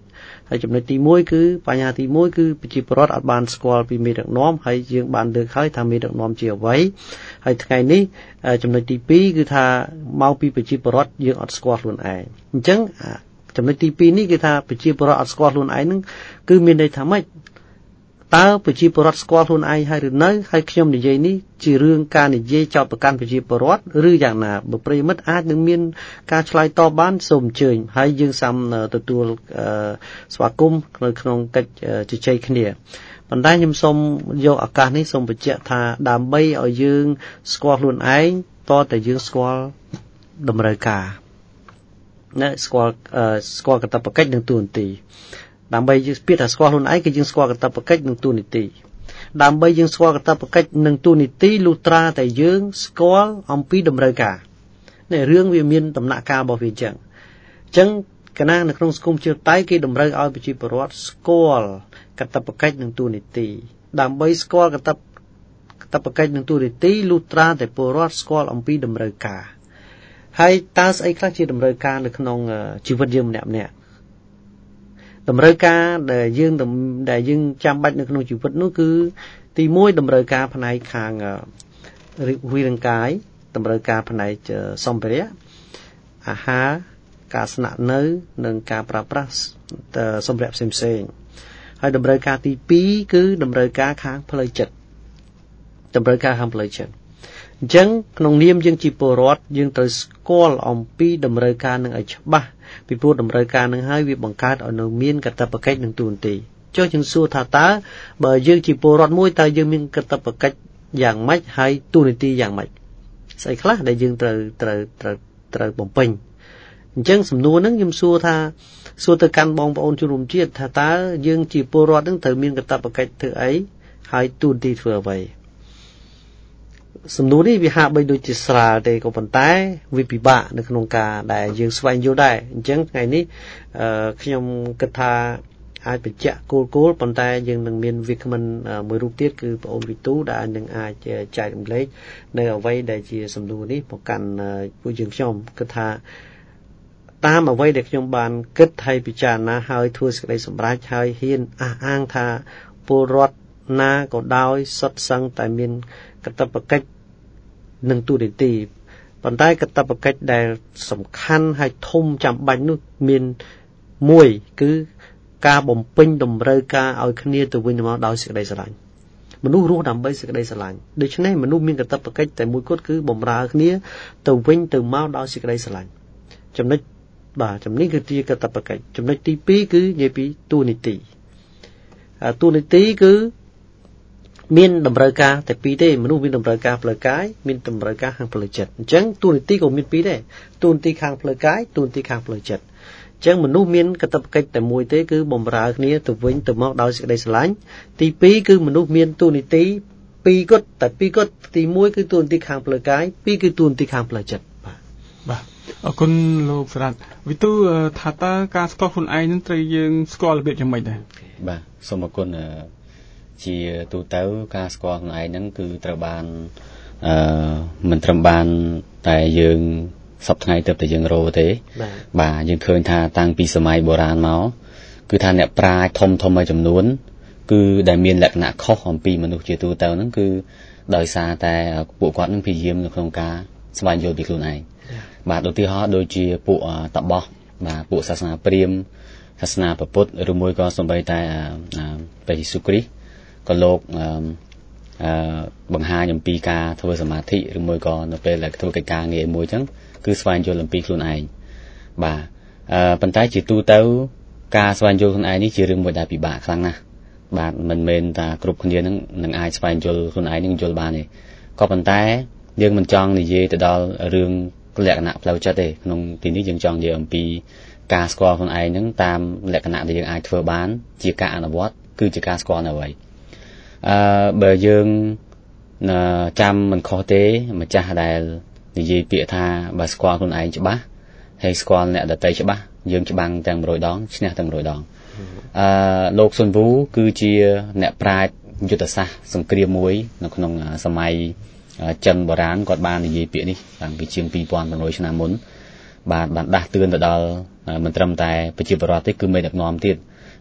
ហើយចំណុចទីមួយគឺបញ្ហាទីមួយគឺប្រជាពលរដ្ឋអត់បានស្គាល់ពីមេដឹកនាំហើយយើងបានលើកហើយថាមេដឹកនាំជាអ្វីហើយថ្ងៃនេះចំណុចទីពីរគឺថាមកពីប្រជាពលរដ្ឋយើងអត់ស្គាល់ខ្លួនឯងអញ្ចឹងចំណុចទីពីរនេះគឺថាប្រជាពលរដ្ឋអត់ស្គាល់ខ្លួនឯងហ្នឹងគឺមានន័យថាម៉េចតើប្រជាពលរដ្ឋស្គាល់ខ្លួនឯងហើយឬនៅហើយខ្ញុំនិយាយនេះជារឿងការនិយាយចោទប្រកាន់ប្រជាពលរដ្ឋឬយ៉ាងណាបើប្រិយមិត្តអាចនឹងមានការឆ្លើយតបបានសូមអញ្ជើញហើយយើងសាមទទួលស្វាគមន៍នៅក្នុងកិច្ចជជែកគ្នាប៉ុន្តែខ្ញុំសូមយកឱកាសនេះសូមបញ្ជាក់ថាដើម្បីឲ្យយើងស្គាល់ខ្លួនឯងតើតែយើងស្គាល់តម្រូវការណាស្គាល់ស្គាល់កាតព្វកិច្ចនិងទួនាទីដើម្បីយើងពាក្យថាស្គាល់ខ្លួនឯងគឺយើងស្គាល់កាតព្វកិច្ចនិងទួនាទីដើម្បីយើងស្គាល់កាតព្វកិច្ចនិងទួនាទីលុះត្រាតែយើងស្គាល់អំពីតម្រូវការនេះរឿងវាមានដំណាក់កាលរបស់វាអញ្ចឹងអញ្ចឹងកណានៅក្នុងសង្គមជាតៃគេតម្រូវឲ្យប្រជាពលរដ្ឋស្គាល់កាតព្វកិច្ចនិងទួនាទីដើម្បីស្គាល់កាតព្វកិច្ចនិងទួនាទីលុះត្រាតែពលរដ្ឋស្គាល់អំពីតម្រូវការហើយតើស្អីខ្លះជាតម្រូវការនៅក្នុងជីវិតយើងម្នាក់ម្នាក់តម្រូវការដែលយើងដែលយើងចាំបាច់នៅក្នុងជីវិតនោះគឺទីមួយតម្រូវការផ្នែកខាងវិរង្កាយតម្រូវការផ្នែកសម្ភារៈអាហារការស្នាក់នៅនិងការប្រើប្រាស់សម្ភារៈផ្សេងផ្សេងហើយតម្រូវការទីពីរគឺតម្រូវការខាងផ្លូវចិត្តតម្រូវការខាងផ្លូវចិត្តអញ្ចឹងក្នុងនាមយើងជាពលរដ្ឋយើងត្រូវស្គាល់អំពីតម្រូវការនឹងឲ្យច្បាស់ពីព្រោះតម្រូវការនឹងហើយវាបង្កើតឲ្យនៅមានកាតព្វកិច្ចនិងទួនាទីចុះយើងសួរថាតើបើយើងជាពលរដ្ឋមួយតើយើងមានកាតព្វកិច្ចយ៉ាងម៉េចហើយទួនាទីយ៉ាងម៉េចស្អីខ្លះដែលយើងត្រូវត្រូវត្រូវត្រូវបំពេញអញ្ចឹងសំណួរហ្នឹងខ្ញុំសួរថាសួរទៅកាន់បងប្អូនជនរួមជាតិថាតើយើងជាពលរដ្ឋហ្នឹងត្រូវមានកាតព្វកិច្ចធ្វើអីហើយទួនាទីធ្វើអ្វីសំណួរនេះវាហាក់បីដូចជាស្រាលទេក៏ប៉ុន្តែវាពិបាកនៅក្នុងការដែលយើងស្វែងយល់ដែរអញ្ចឹងថ្ងៃនេះខ្ញុំគិតថាអាចបញ្ជាក់គោលគោលប៉ុន្តែយើងនឹងមានវាគ្មិនមួយរូបទៀតគឺបងអូនវិទូដែលនឹងអាចចែករំលែកនៅអ្វីដែលជាសំណួរនេះមកកាន់ពួកយើងខ្ញុំគិតថាតាមអ្វីដែលខ្ញុំបានគិតហើយពិចារណាហើយធ្វើសេចក្តីសម្រេចហើយហ៊ានអះអាងថាពលរដ្ឋណាក៏ដោយសុទ្ធសឹងតែមានកាតព្វកិច្ចនិងទួនាទីប៉ុន្តែកាតព្វកិច្ចដែលសំខាន់ហើយធំចាំបាច់នោះមានមួយគឺការបំពេញតម្រូវការឲ្យគ្នាទៅវិញទៅមកដោយសេចក្តីស្រឡាញ់មនុស្សរស់ដើម្បីសេចក្តីស្រឡាញ់ដូច្នេះមនុស្សមានកាតព្វកិច្ចតែមួយគត់គឺបម្រើគ្នាទៅវិញទៅមកដោយសេចក្តីស្រឡាញ់ចំណុចបាទចំណនេះគឺជាកាតព្វកិច្ចចំណុចទីពីរគឺនិយាយពីទួនាទីទួនាទីគឺមានតម្រូវការតែពីរទេមនុស្សមានតម្រូវការផ្លូវកាយមានតម្រូវការខាងផ្លូវចិត្តអញ្ចឹងទួនាទីក៏មានពីរដែរទួនាទីខាងផ្លូវកាយទួនាទីខាងផ្លូវចិត្តអញ្ចឹងមនុស្សមានកាតព្វកិច្ចតែមួយទេគឺបម្រើគ្នាទៅវិញទៅមកដោយសេចក្តីស្រឡាញ់ទីពីរគឺមនុស្សមានទួនាទីពីរគត់តែពីរគត់ទីមួយគឺទួនាទីខាងផ្លូវកាយពីរគឺទួនាទីខាងផ្លូវចិត្តបាទបាទអរគុណលោកសរ៉ាត់វិទូថាតើការស្គាល់ខ្លួនឯងនឹងត្រូវយើងស្គាល់របៀបយ៉ាងម៉េចដែរបាទសូមអរគុណជាទូទៅការស្គាល់ខ្លួនឯងហ្នឹងគឺត្រូវបានអឺមិនត្រឹមបានតែយើងសពថ្ងៃទៅតែយើងរោទេបាទយើងឃើញថាតាំងពីសម័យបុរាណមកគឺថាអ្នកប្រាជ្ញធំធំមួយចំនួនគឺដែលមានលក្ខណៈខុសអំពីមនុស្សជាទូទៅហ្នឹងគឺដោយសារតែពួកគាត់នឹងព្យាយាមនៅក្នុងការស្វែងយល់ពីខ្លួនឯងបាទឧទាហរណ៍ដូចជាពួកតបោះបាទពួកសាសនាព្រាហ្មណ៍សាសនាពុទ្ធឬមួយក៏សូម្បីតែព្រះយេស៊ូវគ្រីស្ទក៏លោកអឺបង្ហាញអំពីការធ្វើសមាធិឬមួយក៏នៅពេលដែលធ្វើកិច្ចការងារមួយអញ្ចឹងគឺស្វែងយល់អំពីខ្លួនឯងបាទអឺប៉ុន្តែជាទូទៅការស្វែងយល់ខ្លួនឯងនេះជារឿងមួយដែលពិបាកខ្លាំងណាស់បាទមិនមែនថាគ្រប់គ្នានឹងនឹងអាចស្វែងយល់ខ្លួនឯងនឹងយល់បានទេក៏ប៉ុន្តែយើងមិនចង់និយាយទៅដល់រឿងលក្ខណៈផ្លូវចិត្តទេក្នុងទីនេះយើងចង់និយាយអំពីការស្គាល់ខ្លួនឯងហ្នឹងតាមលក្ខណៈដែលយើងអាចធ្វើបានជាការអនុវត្តគឺជាការស្គាល់នៅអ្វីអឺបើយើងចាំមិនខុសទេម្ចាស់ដែលនិយាយពាក្យថាបើស្គាល់ខ្លួនឯងច្បាស់ហើយស្គាល់អ្នកដទៃច្បាស់យើងច្បាំងទាំងមួយរយដងឈ្នះទាំងមួយរយដងអឺលោកស៊ុនវូគឺជាអ្នកប្រាជ្ញយុទ្ធសាស្ត្រសង្គ្រាមមួយនៅក្នុងសម័យចិនបុរាណគាត់បាននិយាយពាក្យនេះតាំងពីជាងពីរពាន់ប្រាំរយឆ្នាំមុនបាទបានដាស់តឿនទៅដល់មិនត្រឹមតែប្រជាពលរដ្ឋទេគឺមេដឹកនាំទៀត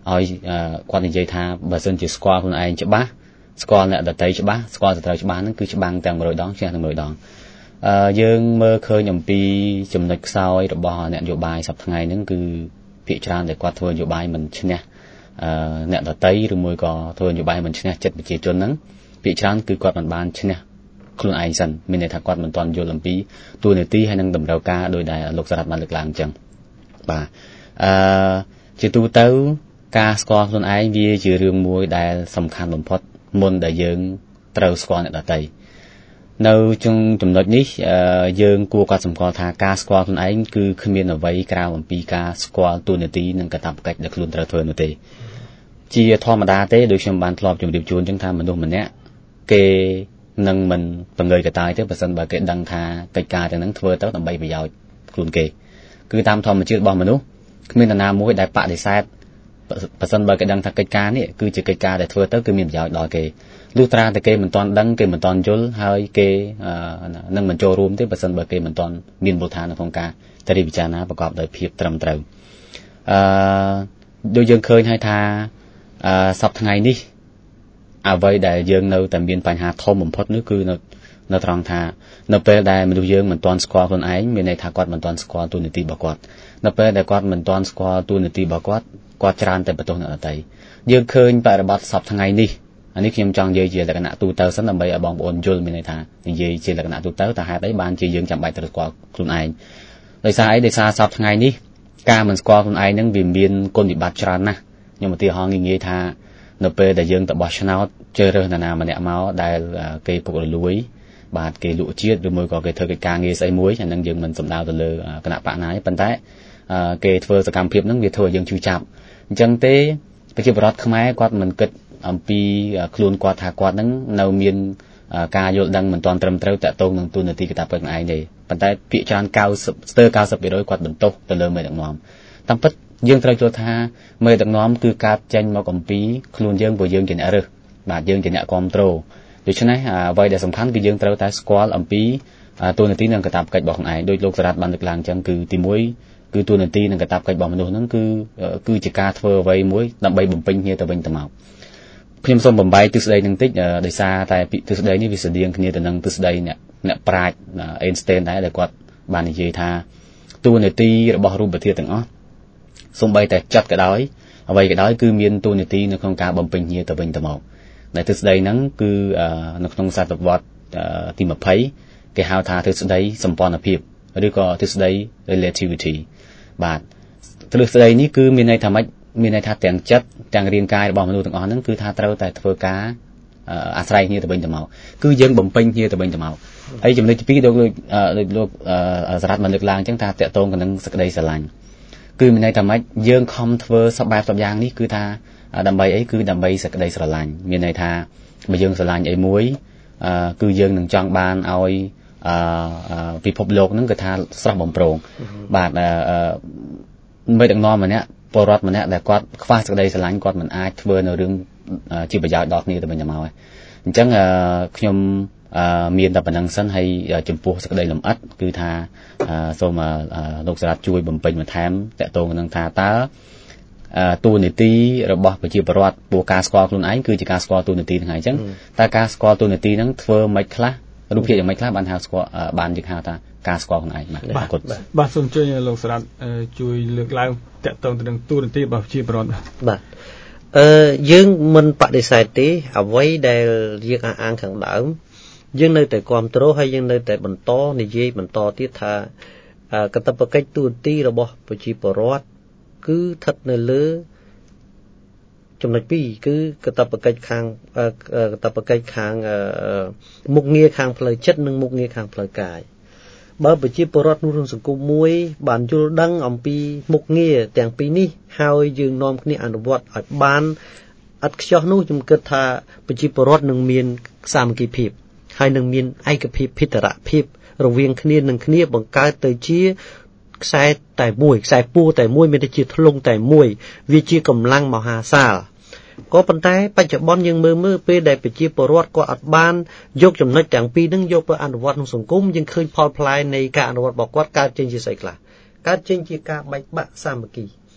ឲ្យគាត់និយាយថាបើសិនជាស្គាល់ខ្លួនឯងច្បាស់ស្គាល់អ្នកដទៃច្បាស់ស្គាល់សត្រូវច្បាស់ហ្នឹងគឺច្បាំងទាំងមួយរយដងឈ្នះទាំងមួយរយដងអឺយើងមើលឃើញអំពីចំណុចខ្សោយរបស់អ្នកនយោបាយសប្តាហ៍ថ្ងៃហ្នឹងគឺភាគច្រើនតែគាត់ធ្វើនយោបាយមិនឈ្នះអឺអ្នកដទៃឬមួយក៏ធ្វើនយោបាយមិនឈ្នះចិត្តប្រជាជនហ្នឹងភាគច្រើនគឺគាត់មិនបានឈ្នះខ្លួនឯងសិនមានន័យថាគាត់មិនទាន់យល់អំពីទួលនីតិហើយនឹងតម្រូវការដោយដែលលោកសារ៉ាត់បានលើកឡើងអញ្ចឹងបាទអឺជាទូទៅការស្គាល់ខ្លួនឯងវាជារឿងមួយដែលសំខាន់បំផុតមុនដែលយើងត្រូវស្គាល់អ្នកដទៃនៅក្នុងចំណុចនេះយើងគួរកត់សម្គាល់ថាការស្គាល់ខ្លួនឯងគឺគ្មានអ្វីក្រៅអំពីការស្គាល់ទួលនីតិនិងកាតព្វកិច្ចដែលខ្លួនត្រូវធ្វើនោះទេជាធម្មតាទេដោយខ្ញុំបានធ្លាប់ជម្រាបជូនអញ្ចឹងថាមនុស្សម្នាក់គេនឹងមិនបង្ងើយកតាយទេបើសិនបើគេដឹងថាកិច្ចការទាំងហ្នឹងធ្វើទៅដើម្បីប្រយោជន៍ខ្លួនគេគឺតាមធម្មជាតិរបស់មនុស្សគ្មាននរណាមួយដែលបដិសេធបើសិនបើគេដឹងថាកិច្ចការនេះគឺជាកិច្ចការដែលធ្វើទៅគឺមានប្រយោជន៍ដល់គេលុះត្រាតែគេមិនទាន់ដឹងគេមិនទាន់យល់ហើយគេនឹងមិនចូលរួមទេបើសិនបើគេមិនទាន់មានមូលដ្ឋាននៅក្នុងការតែពិចារណាប្រកបដោយភាពត្រឹមត្រូវអឺដូចយើងឃើញហើយថាអឺសប្តាហ៍ថ្ងៃនេះអ្វីដែលយើងនៅតែមានបញ្ហាធំបំផុតនោះគឺនៅនៅត្រង់ថានៅពេលដែលមនុស្សយើងមិនទាន់ស្គាល់ខ្លួនឯងមានន័យថាគាត់មិនទាន់ស្គាល់ទូនាទីរបស់គាត់នៅពេលដែលគាត់មិនទាន់ស្គាល់ទូនាទីរបស់គាត់គាត់ច្រើនតែបន្ទោសអ្នកដទៃយើងឃើញបរិបត្តិសប្តាហ៍ថ្ងៃនេះអានេះខ្ញុំចង់និយាយជាលក្ខណៈទូទៅសិនដើម្បីឲ្យបងប្អូនយល់មានន័យថានិយាយជាលក្ខណៈទូទៅតើហេតុអីបានជាយើងចាំបាច់ត្រូវស្គាល់ខ្លួនឯងដោយសារអីដោយសារសប្តាហ៍ថ្ងៃនេះការមិនស្គាល់ខ្លួនឯងនឹងវាមានគុណវិបត្តិច្រើនណាស់ខ្ញុំឧទាហរណ៍ងាយៗថានៅពេលដែលយើងទៅបោះឆ្នោតជ្រើសរើសនរណាម្នាក់មកដែលគេពុករលួយបាទគេលក់ជាតិឬមួយក៏គេធ្វើកិច្ចការងារស្អីមួយអានឹងយើងមិនសំដៅទៅលើគណៈបកណាទេប៉ុន្តែគេធ្វើសកម្មភាពហ្នឹងវាធ្វើឲ្យយើងឈឺចាប់អញ្ចឹងទេប្រជាពលរដ្ឋខ្មែរគាត់មិនគិតអំពីខ្លួនគាត់ថាគាត់ហ្នឹងនៅមានការយល់ដឹងមិនទាន់ត្រឹមត្រូវតាក់ទងនឹងទូនាទីកាតព្វកិច្ចខ្លួនឯងទេប៉ុន្តែភាគច្រើន90ស្ទើរ90%គាត់បន្ទោសទៅលើមេដឹកនាំតាមពិតយើងត្រូវយល់ថាមេដឹកនាំគឺការចេញមកអំពីខ្លួនយើងព្រោះយើងជាអ្នករើសបាទយើងជាអ្នកគ្រប់គ្រងដូច្នេះអ្វីដែលសំខាន់គឺយើងត្រូវតែស្គាល់អំពីទូនាទីនិងកាតព្វកិច្ចរបស់ខ្លួនឯងដោយលោកសារ៉ាត់បានលើកឡើងអញ្ចឹងគឺទីមួយគឺទូនាទីនិងកាតព្វកិច្ចរបស់មនុស្សហ្នឹងគឺគឺជាការធ្វើអ្វីមួយដើម្បីបំពេញគ្នាទៅវិញទៅមកខ្ញុំសូមបំបីទិសដីនឹងតិចដោយសារតែទិសដីនេះវាស្តៀងគ្នាទៅនឹងទិសដីអ្នកអ្នកប្រាជ្ញអេនស្តេនដែរដែលគាត់បាននិយាយថាទូនាទីរបស់រូបធាតុទាំងអស់សូម្បីតែចិត្តក៏ដោយអ្វីក៏ដោយគឺមានទូនាទីនៅក្នុងការបំពេញគ្នាទៅវិញទៅមកដែលទិសដីហ្នឹងគឺនៅក្នុងសតវត្សទី20គេហៅថាទិសដីសម្ព័ន្ធភាពឬក៏ទិសដី relativity បាទទិសដីនេះគឺមានន័យថាម៉េចមានន័យថាទាំងចិត្តទាំងរាងកាយរបស់មនុស្សទាំងអស់ហ្នឹងគឺថាត្រូវតែធ្វើការអាស្រ័យគ្នាទៅវិញទៅមកគឺយើងបំពេញគ្នាទៅវិញទៅមកហើយចំណុចទីពីរដូចដូចលោកសារ៉ាត់បានលើកឡើងអញ្ចឹងថាតកតងទៅនឹងសក្តីស្រឡាញ់គឺមានន័យថាម៉េចយើងខំធ្វើសពបែបសពយ៉ាងនេះគឺថាដើម្បីអីគឺដើម្បីសក្តីស្រឡាញ់មានន័យថាបើយើងស្រឡាញ់អីមួយគឺយើងនឹងចង់បានឲ្យពិភពលោកហ្នឹងគឺថាស្រស់បំព្រងបាទមេដឹកនាំម្នាក់ពលរដ្ឋម្នាក់ដែលគាត់ខ្វះសក្តីស្រឡាញ់គាត់មិនអាចធ្វើនៅរឿងជាប្រយោជន៍ដល់គ្នាទៅវិញទៅមកហើយអញ្ចឹងខ្ញុំមានតែប៉ុណ្្នឹងសិនហើយចំពោះសក្តីលម្អិតគឺថាសូមលោកសារ៉ាត់ជួយបំពេញបន្ថែមតកតងនឹងថាតើទូនីតិរបស់ប្រជាពលរដ្ឋពួកការស្គាល់ខ្លួនឯងគឺជាការស្គាល់ទូនីតិហ្នឹងហើយអញ្ចឹងតើការស្គាល់ទូនីតិហ្នឹងធ្វើមិនខ្លះរូបភាពយ៉ាងម៉េចខ្លះបានហៅស្គាល់បានយើងហៅថាការស្គាល់ខ្លួនឯងបាទអរគុណបាទសូមជួយលោកសារ៉ាត់ជួយលើកឡើងតកតងទៅនឹងទូនីតិរបស់ប្រជាពលរដ្ឋបាទអឺយើងមិនបដិសេធទេអ្វីដែលយើងអះអាងខាងដើមយើងនៅតែគ្រប់គ្រងហើយយើងនៅតែបន្តនិយាយបន្តទៀតថាកាតព្វកិច្ចទូនាទីរបស់ប្រជាពលរដ្ឋគឺស្ថិតនៅលើចំណុចពីរគឺកាតព្វកិច្ចខាងកាតព្វកិច្ចខាងមុខងារខាងផ្លូវចិត្តនិងមុខងារខាងផ្លូវកាយបើប្រជាពលរដ្ឋក្នុងសង្គមមួយបានយល់ដឹងអំពីមុខងារទាំងពីរនេះហើយយើងនាំគ្នាអនុវត្តឲ្យបានឥតខ្ចោះនោះខ្ញុំគិតថាប្រជាពលរដ្ឋនឹងមានសាមគ្គីភាពហើយនឹងមានឯកភាពភិតរភាពរវាងគ្នានឹងគ្នាបង្កើតទៅជាខ្សែតែមួយខ្សែពួរតែមួយមានតែជាធ្លុងតែមួយវាជាកម្លាំងមហាសាលក៏ប៉ុន្តែបច្ចុប្បន្នយើងមើលមើលពេលដែលប្រជាពលរដ្ឋគាត់អត់បានយកចំណុចទាំងពីរហ្នឹងយកទៅអនុវត្តក្នុងសង្គមយើងឃើញផលផ្លែនៃការអនុវត្តរបស់គាត់កើតចេញជាស្អីខ្លះកើតចេញជាការបែកបាក់សាមគ្គី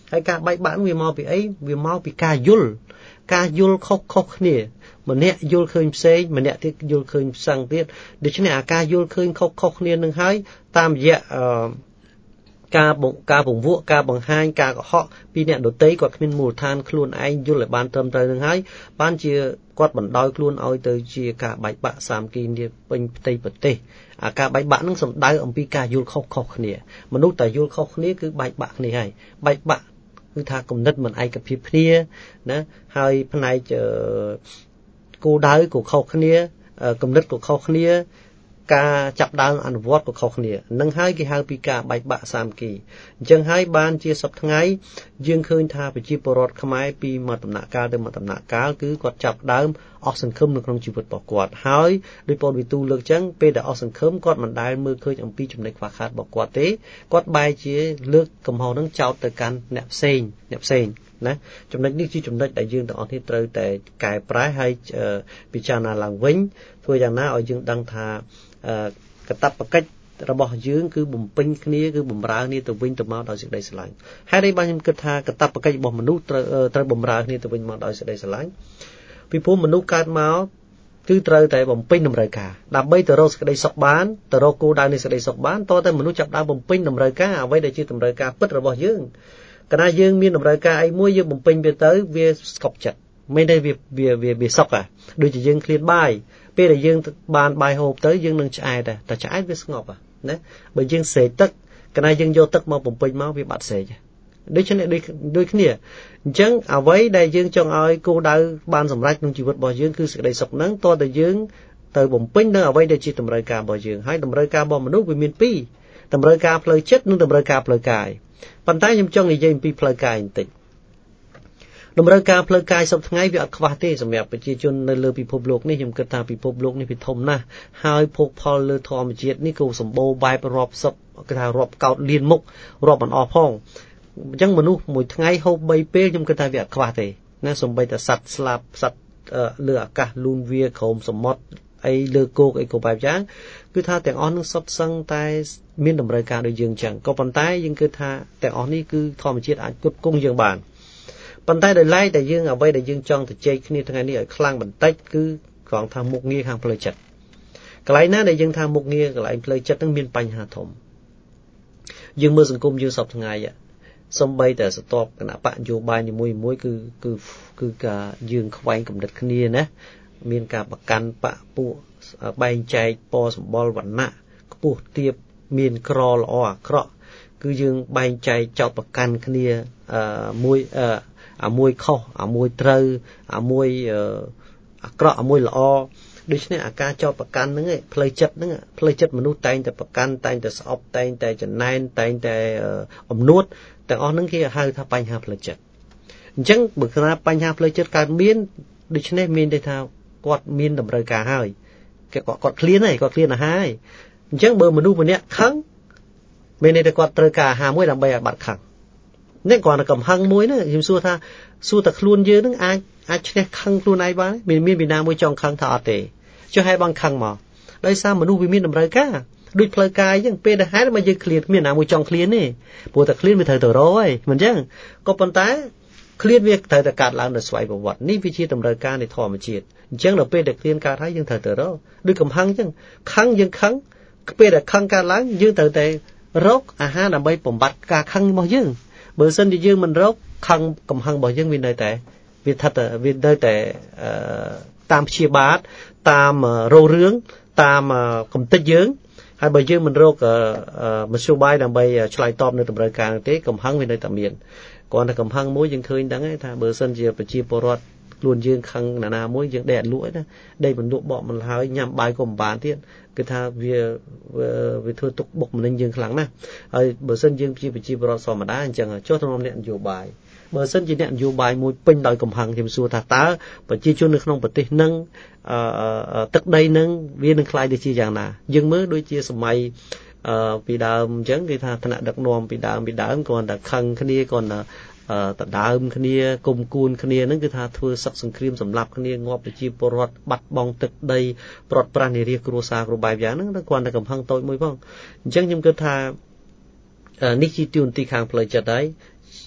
ហើយការបែកបាក់វាមកពីអីវាមកពីការយល់ការយល់ខុសខុសគ្នាម្នាក់យល់ឃើញផ្សេងម្នាក់ទៀតយល់ឃើញផ្សឹងទៀតដូច្នេះអាការយល់ឃើញខុសខុសគ្នានឹងហើយតាមរយៈអឺការបង្ការពង្វក់ការបង្ហាញការកុហកពីអ្នកដទៃគាត់គ្មានមូលដ្ឋានខ្លួនឯងយល់ឲ្យបានត្រឹមត្រូវនឹងហើយបានជាគាត់បណ្ដោយខ្លួនឲ្យទៅជាការបែកបាក់សាមគ្គីគ្នាពេញផ្ទៃប្រទេសអាការបែកបាក់នឹងសំដៅអំពីការយល់ខុសខុសគ្នាមនុស្សតែយល់ខុសគ្នាគឺបែកបាក់គ្នាហើយបែកបាក់គឺថាគំនិតមិនឯកភាពគ្នាណាហើយផ្នែកគោលដៅក៏ខុសគ្នាគំនិតក៏ខុសគ្នាការចាប់ដើមអនុវត្តក៏ខុសគ្នានឹងហើយគេហៅពីការបែកបាក់សាមគ្គីអញ្ចឹងហើយបានជាសប្តាហ៍ថ្ងៃយើងឃើញថាប្រជាពលរដ្ឋខ្មែរពីមួយដំណាក់កាលទៅមួយដំណាក់កាលគឺគាត់ចាប់ដើមអស់សង្ឃឹមនៅក្នុងជីវិតរបស់គាត់ហើយដោយពលវិទូលើកចឹងពេលដែលអស់សង្ឃឹមគាត់មិនដែលមើលឃើញអំពីចំណុចខ្វះខាតរបស់គាត់ទេគាត់បែរជាលើកកំហុសនឹងចោទទៅកាន់អ្នកផ្សេងអ្នកផ្សេងណាចំណុចនេះជាចំណុចដែលយើងទាំងអស់គ្នាត្រូវតែកែប្រែហើយពិចារណាឡើងវិញធ្វើយ៉ាងណាឲ្យយើងដឹងថាកតបកិច្ចរបស់យើងគឺបំពេញគ្នាគឺបំរើគ្នាទៅវិញទៅមកដោយសេចក្តីស្រឡាញ់ហើយនេះបានខ្ញុំគិតថាកតបកិច្ចរបស់មនុស្សត្រូវត្រូវបំរើគ្នាទៅវិញមកដោយសេចក្តីស្រឡាញ់ពីព្រោះមនុស្សកើតមកគឺត្រូវតែបំពេញតម្រូវការដើម្បីទៅរកសេចក្តីសុខបានទៅរកគោលដៅនៃសេចក្តីសុខបានតើតែមនុស្សចាប់ដើមបំពេញតម្រូវការអ្វីដែលជាតម្រូវការពិតរបស់យើងកាលណាយើងមានតម្រូវការអីមួយយើងបំពេញវាទៅវាស្កប់ចិត្តមិនได้វាវាវាវាសុខហ่ะដូចជាយើងឃ្លានបាយពេលដែលយើងបានបាយហូបទៅយើងនឹងឆ្អែតតែឆ្អែតវាស្ងប់ណាបើយើងស្រេកទឹកកាលណាយើងយកទឹកមកបំពេញមកវាបាត់ស្រេកដូច្នេះដូចដូចគ្នាអញ្ចឹងអ្វីដែលយើងចង់ឲ្យគោលដៅបានសម្រេចក្នុងជីវិតរបស់យើងគឺសេចក្តីសុខហ្នឹងតើតើយើងទៅបំពេញនៅអ្វីដែលជាតម្រូវការរបស់យើងហើយតម្រូវការរបស់មនុស្សវាមានពីរតម្រូវការផ្លូវចិត្តនិងតម្រូវការផ្លូវកាយប៉ុន្តែខ្ញុំចង់និយាយអំពីផ្លូវកាយបន្តិចតម្រូវការផ្លូវកាយសពថ្ងៃវាអត់ខ្វះទេសម្រាប់ប្រជាជននៅលើពិភពលោកនេះខ្ញុំគិតថាពិភពលោកនេះវាធំណាស់ហើយភោគផលលើធម្មជាតិនេះក៏សម្បូរបែបរាប់សិបគេថារាប់កោតលានមុខរាប់មិនអស់ផងអញ្ចឹងមនុស្សមួយថ្ងៃហូបបីពេលខ្ញុំគិតថាវាអត់ខ្វះទេណាសូម្បីតែសត្វស្លាបសត្វលើអាកាសលូនវាក្រោមសមុទ្រអីលើគោកអីក៏បែបយ៉ាងគឺថាទាំងអស់នឹងសុទ្ធសឹងតែមានតម្រូវការដូចយើងចឹងក៏ប៉ុន្តែយើងគិតថាទាំងអស់នេះគឺធម្មជាតិអាចផ្គត់ផ្គង់យើងបានប៉ុន្តែដោយឡែកតែយើងអ្វីដែលយើងចង់ទៅជែកគ្នាថ្ងៃនេះឲ្យខ្លាំងបន្តិចគឺគ្រាន់ថាមុខងារខាងផ្លូវចិត្តកន្លែងណាដែលយើងថាមុខងារកន្លែងផ្លូវចិត្តនឹងមានបញ្ហាធំយើងមើលសង្គមយើងសពថ្ងៃសំបីតែស្ទាប់គណៈបកនយោបាយនីមួយៗគឺគឺគឺការយើងខ្វែងគំនិតគ្នាណាមានការប្រកាន់បកពួកបែងចែកពណ៌សម្បុរវណ្ណៈខ្ពស់ទាបមានក្រល្អអាក្រក់គឺយើងបែងចែកចោទប្រកាន់គ្នាអឺមួយអឺអាមួយខុសអាមួយត្រូវអាមួយអាក្រក់អាមួយល្អដូច្នេះអាការចោទប្រកាន់ហ្នឹងឯងផ្លូវចិត្តហ្នឹងផ្លូវចិត្តមនុស្សតែងតែប្រកាន់តែងតែស្អប់តែងតែចំណែនតែងតែអំនួតទាំងអស់ហ្នឹងគេហៅថាបញ្ហាផ្លូវចិត្តអញ្ចឹងបើគណៈបញ្ហាផ្លូវចិត្តកើតមានដូច្នេះមានន័យថាគាត់មានតម្រូវការហើយគេគាត់គាត់ឃ្លានហើយគាត់ឃ្លានអាហារហើយអញ្ចឹងបើមនុស្សម្នាក់ខឹងមានន័យថាគាត់ត្រូវការអាហារមួយដើម្បីឲ្យបាត់ខឹងនេះគាត់តែកំហឹងមួយណាខ្ញុំសួរថាសួរតែខ្លួនយើងនឹងអាចអាចឈ្នះខឹងខ្លួនឯងបានមានមានវិណាមួយចង់ខឹងថាអត់ទេចុះហេតុបានខឹងមកដោយសារមនុស្សវាមានតម្រូវការដូចផ្លូវកាយអញ្ចឹងពេលដែលហេតុមកយើងឃ្លានគ្មានណាមួយចង់ឃ្លានទេព្រោះតែឃ្លានវាត្រូវទៅរកហើយមិនអញ្ចឹងក៏ប៉ុន្តែឃ្លានវាត្រូវតែកាត់ឡើងដោយស្វ័យប្រវត្តិនេះវាជាតម្រូវការនៃធម្មជាតិអញ្ចឹងដល់ពេលដែលឃ្លានកើតហើយយើងត្រូវទៅរកដូចកំហឹងអញ្ចឹងខឹងយើងខឹងពេលដែលខឹងកើតឡើងយើងត្រូវតែរកអាហារដើម្បីបំបត្តិការខឹងរបស់យើងបើសិនជាយើងមិនរកខឹងកំហឹងរបស់យើងវានៅតែវាថាតែវានៅតែតាមព្យាបាទតាមរោរឿងតាមកំតិចយើងហើយបើយើងមិនរកមធ្យោបាយដើម្បីឆ្លើយតបនៅតម្រូវការទេកំហឹងវានៅតែមានគ្រាន់តែកំហឹងមួយយើងឃើញដឹងថាបើសិនជាប្រជាពលរដ្ឋខ្លួនយើងខឹងណាណាមួយយើងដេកអត់លក់ទេណាដេកមិនលក់បកមិនហើយញ៉ាំបាយក៏មិនបានទៀតគឺថាវាវាធ្វើទុកបុកម្នេញយើងខ្លាំងណាស់ហើយបើសិនយើងជាប្រជាពលរដ្ឋធម្មតាអញ្ចឹងចុះទៅនាំអ្នកនយោបាយបើសិនជាអ្នកនយោបាយមួយពេញដោយកំហឹងខ្ញុំសួរថាតើប្រជាជននៅក្នុងប្រទេសនឹងអឺទឹកដីនឹងវានឹងខ្លាយទៅជាយ៉ាងណាយើងមើលដូចជាសម័យអឺពីដើមអញ្ចឹងគេថាថ្នាក់ដឹកនាំពីដើមពីដើមគ្រាន់តែខឹងគ្នាគ្រាន់តែដដើមគ្នាគុំគួនគ្នាហ្នឹងគឺថាធ្វើសឹកសង្គ្រាមសម្លាប់គ្នាងាប់ប្រជាពលរដ្ឋបាត់បង់ទឹកដីប្រត់ប្រាស់នារីគ្រួសារគ្រប់បែបយ៉ាងហ្នឹងគ្រាន់តែកំហឹងតូចមួយផងអញ្ចឹងខ្ញុំគិតថានេះជាទូនទីខាងផ្លូវចិត្តហើយ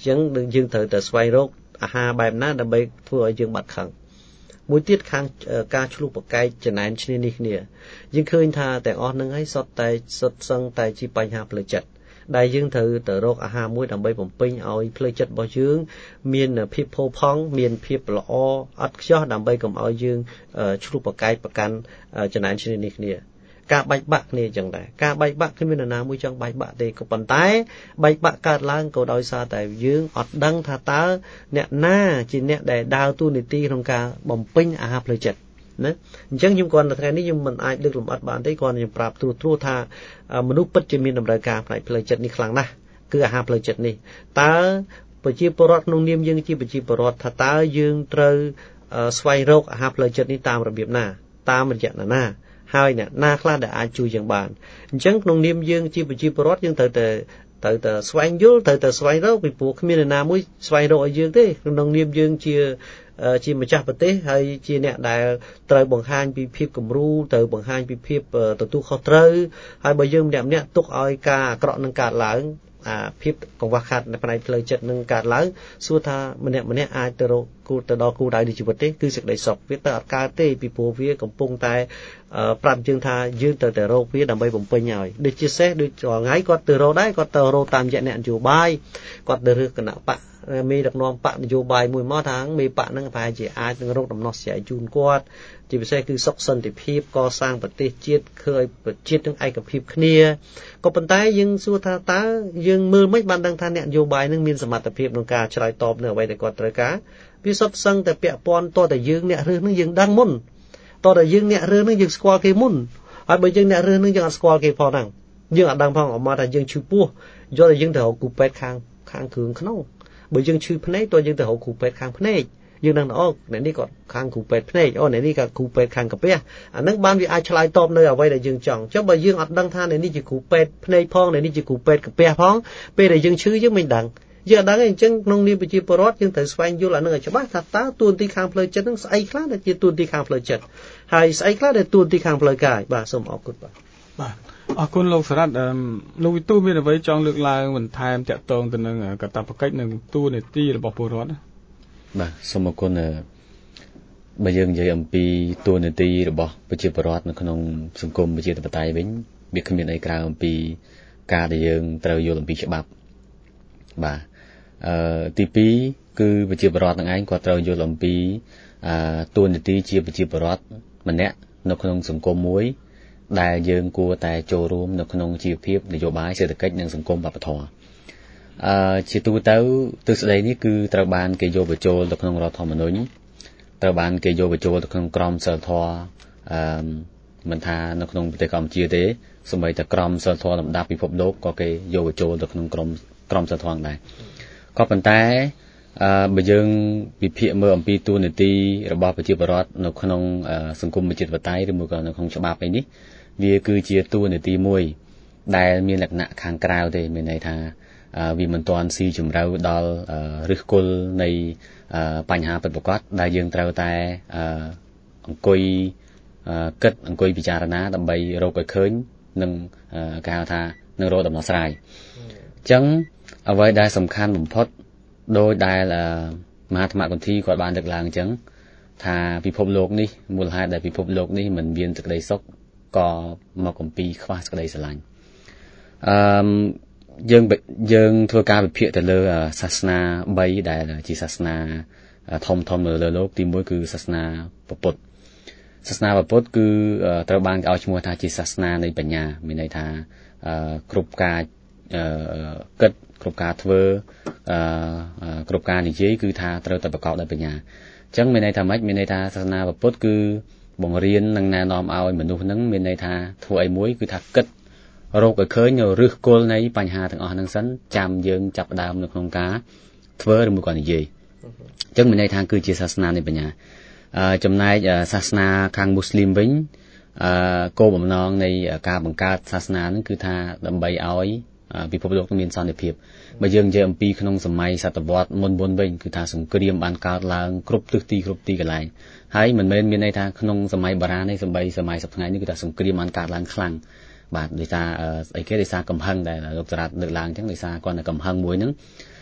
ចឹងយើងត្រូវតែស្វែងរកអាហារបែបណាដើម្បីធ្វើឲ្យយើងបាត់ខឹងមួយទៀតខាងការឆ្លុះប្រកែកចំណែនឈ្នានេះគ្នាយើងឃើញថាទាំងអស់នឹងហើយសុទ្ធតែសុទ្ធសឹងតែជាបញ្ហាផ្លូវចិត្តដែលយើងត្រូវទៅរកអាហារមួយដើម្បីបំពេញឲ្យផ្លូវចិត្តរបស់យើងមានភាពផូរផង់មានភាពល្អអត់ខ្ចោះដើម្បីកុំឲ្យយើងឆ្លុះប្រកែកប្រកាន់ចំណែនឈ្នានេះគ្នាការបែកបាក់គ្នាចឹងដែរការបែកបាក់គ្មាននរណាមួយចង់បែកបាក់ទេក៏ប៉ុន្តែបែកបាក់កើតឡើងក៏ដោយសារតែយើងអត់ដឹងថាតើអ្នកណាជាអ្នកដែលដើរតួនាទីក្នុងការបំពេញអាហារផ្លូវចិត្តណាអញ្ចឹងខ្ញុំគាត់នៅថ្ងៃនេះខ្ញុំមិនអាចលើកលំអិតបានទេគាត់ខ្ញុំប្រាប់ត្រួសត្រាសថាមនុស្សពិតជាមានតម្រូវការផ្នែកផ្លូវចិត្តនេះខ្លាំងណាស់គឺអាហារផ្លូវចិត្តនេះតើប្រជាពលរដ្ឋក្នុងនាមយើងជាប្រជាពលរដ្ឋថាតើយើងត្រូវស្វែងរកអាហារផ្លូវចិត្តនេះតាមរបៀបណាតាមរយៈណាហើយអ្នកណាខ្លះដែលអាចជួយយើងបានអញ្ចឹងក្នុងនាមយើងជាប្រជាពលរដ្ឋយើងត្រូវតែត្រូវតែស្វែងយល់ត្រូវតែស្វែងរកពីព្រោះគ្មាននរណាមួយស្វែងរកឲ្យយើងទេក្នុងនាមយើងជាជាម្ចាស់ប្រទេសហើយជាអ្នកដែលត្រូវបង្ហាញពីភាពគំរូត្រូវបង្ហាញពីភាពទទួលខុសត្រូវហើយបើយើងម្នាក់ម្នាក់ទុកឲ្យការអាក្រក់នឹងកើតឡើងអាភាពកង្វះខាតនៅផ្នែកផ្លូវចិត្តនឹងកើតឡើងសួរថាម្នាក់ម្នាក់អាចទៅរកគូទៅដល់គូដៅនៃជីវិតទេគឺសេចក្តីសុខវាទៅអត់កើតទេពីព្រោះវាកំពុងតែប្រាប់យើងថាយើងត្រូវតែរកវាដើម្បីបំពេញឲ្យដូចជាសេះដូចថ្ងៃគាត់ទៅរកដែរគាត់ទៅរកតាមរយៈអ្នកនយោបាយគាត់ទៅរើសគណៈបកមេដឹកនាំបកនយោបាយមួយមកថាមេបកហ្នឹងប្រហែលជាអាចនឹងរកដំណោះស្រាយជូនគាត់ជាពិសេសគឺសុខសន្តិភាពកសាងប្រទេសជាតិឃើញប្រជាតិនឹងឯកភាពគ្នាក៏ប៉ុន្តែយើងសួរថាតើយើងមើលមិនបានដឹងថាអ្នកនយោបាយនឹងមានសមត្ថភាពក្នុងការឆ្លើយតបនៅអ្វីដែលគាត់ត្រូវការវាសុទ្ធសឹងតែពាក់ព័ន្ធតតែយើងអ្នករើសនឹងយើងដឹងមុនតតែយើងអ្នករើសនឹងយើងស្គាល់គេមុនហើយបើយើងអ្នករើសនឹងយើងអត់ស្គាល់គេផងហ្នឹងយើងអត់ដឹងផងអមថាយើងឈឺពោះយល់តែយើងទៅរកគូពេទ្យខាងខាងគ្រឿងក្នុងបើយើងឈឺភ្នែកតើយើងទៅរកគ្រូពេទ្យខាងភ្នែកយើងដឹងថាអូអ្នកនេះគាត់ខាងគ្រូពេទ្យភ្នែកអូអ្នកនេះក៏គ្រូពេទ្យខាងកាពះអាហ្នឹងបានវាអាចឆ្លើយតបនៅអ្វីដែលយើងចង់ចុះបើយើងអត់ដឹងថាអ្នកនេះជាគ្រូពេទ្យភ្នែកផងអ្នកនេះជាគ្រូពេទ្យកាពះផងពេលដែលយើងឈឺយើងមិនដឹងយើងអត់ដឹងទេអញ្ចឹងក្នុងនាមប្រជាពលរដ្ឋយើងត្រូវស្វែងយល់អាហ្នឹងឲ្យច្បាស់ថាតើតួនាទីខាងផ្លូវចិត្តហ្នឹងស្អីខ្លះដែលជាតួនាទីខាងផ្លូវចិត្តហើយស្អីខ្លះដែលតួនាទីខាងផ្លូវកាយបាទសូមអរគុណបាទបាទអរគុណលោកសារ៉ាត់លោកវិទូមានអ្វីចង់លើកឡើងបន្ថែមតាក់ទងទៅនឹងកាតព្វកិច្ចនិងតួនាទីរបស់ពលរដ្ឋបាទសូមអរគុណបើយើងនិយាយអំពីតួនាទីរបស់ប្រជាពលរដ្ឋនៅក្នុងសង្គមប្រជាធិបតេយ្យវិញវាគ្មានអីក្រៅអំពីការដែលយើងត្រូវយល់អំពីច្បាប់បាទអឺទីពីរគឺប្រជាពលរដ្ឋនឹងឯងគាត់ត្រូវយល់អំពីអឺតួនាទីជាប្រជាពលរដ្ឋម្នាក់នៅក្នុងសង្គមមួយដែលយើងគួរតែចូលរួមនៅក្នុងជីវភាពនយោបាយសេដ្ឋកិច្ចនិងសង្គមវប្បធម៌អឺជាទូទៅទស្សនវិជ្ជានេះគឺត្រូវបានគេយកបញ្ចូលទៅក្នុងរដ្ឋធម្មនុញ្ញត្រូវបានគេយកបញ្ចូលទៅក្នុងក្រមសីលធម៌អឺមិនថានៅក្នុងប្រទេសកម្ពុជាទេសូម្បីតែក្រមសីលធម៌លំដាប់ពិភពលោកក៏គេយកបញ្ចូលទៅក្នុងក្រមក្រមសីលធម៌ដែរក៏ប៉ុន្តែអឺបើយើងវិភាគមើលអំពីតួនាទីរបស់ប្រជាពលរដ្ឋនៅក្នុងសង្គមប្រជាធិបតេយ្យឬមួយក៏នៅក្នុងច្បាប់អីនេះវាគឺជាតួនាទីមួយដែលមានលក្ខណៈខាងក្រៅទេមានន័យថាវាមិនទាន់ស៊ីជម្រៅដល់ឫសគល់នៃបញ្ហាពិតប្រាកដដែលយើងត្រូវតែអង្គុយគិតអង្គុយពិចារណាដើម្បីរកឲ្យឃើញនិងគេហៅថានឹងរកដំណោះស្រាយអញ្ចឹងអ្វីដែលសំខាន់បំផុតដោយដែលមហាធម្មគន្ធីគាត់បានលើកឡើងអញ្ចឹងថាពិភពលោកនេះមូលហេតុដែលពិភពលោកនេះមិនមានសេចក្តីសុខក៏មកអំពីខ្វះសេចក្តីស្រឡាញ់អឺយើងយើងធ្វើការវិភាគទៅលើសាសនាបីដែលជាសាសនាធំធំនៅលើโลกទីមួយគឺសាសនាពុទ្ធសាសនាពុទ្ធគឺត្រូវបានគេឲ្យឈ្មោះថាជាសាសនានៃបញ្ញាមានន័យថាគ្រប់ការគិតគ្រប់ការធ្វើគ្រប់ការនិយាយគឺថាត្រូវតែប្រកបដោយបញ្ញាអញ្ចឹងមានន័យថាម៉េចមានន័យថាសាសនាពុទ្ធគឺបង្រៀននិងណែនាំឲ្យមនុស្សហ្នឹងមានន័យថាធ្វើអីមួយគឺថាគិតរកឲ្យឃើញនៅឫសគល់នៃបញ្ហាទាំងអស់ហ្នឹងសិនចាំយើងចាប់ផ្ដើមនៅក្នុងការធ្វើឬមួយក៏និយាយអញ្ចឹងមានន័យថាគឺជាសាសនានៃបញ្ញាអឺចំណែកសាសនាខាងមូស្លីមវិញអឺគោលបំណងនៃការបង្កើតសាសនាហ្នឹងគឺថាដើម្បីឲ្យពិភពលោកមានសន្តិភាពបើយើងនិយាយអំពីក្នុងសម័យសតវត្សមុនមុនវិញគឺថាសង្គ្រាមបានកើតឡើងគ្រប់ទិសទីគ្រប់ទីកន្លែងហើយមិនមែនមានន័យថាក្នុងសម័យបុរាណទេសម្បីសម័យសប្តាហ៍នេះគឺថាសង្គ្រាមបានកើតឡើងខ្លាំងបាទដោយសារអីគេដោយសារកំហឹងដែលលោកចរ៉ាត់លើកឡើងអញ្ចឹងដោយសារគាត់នៅកំហឹងមួយហ្នឹង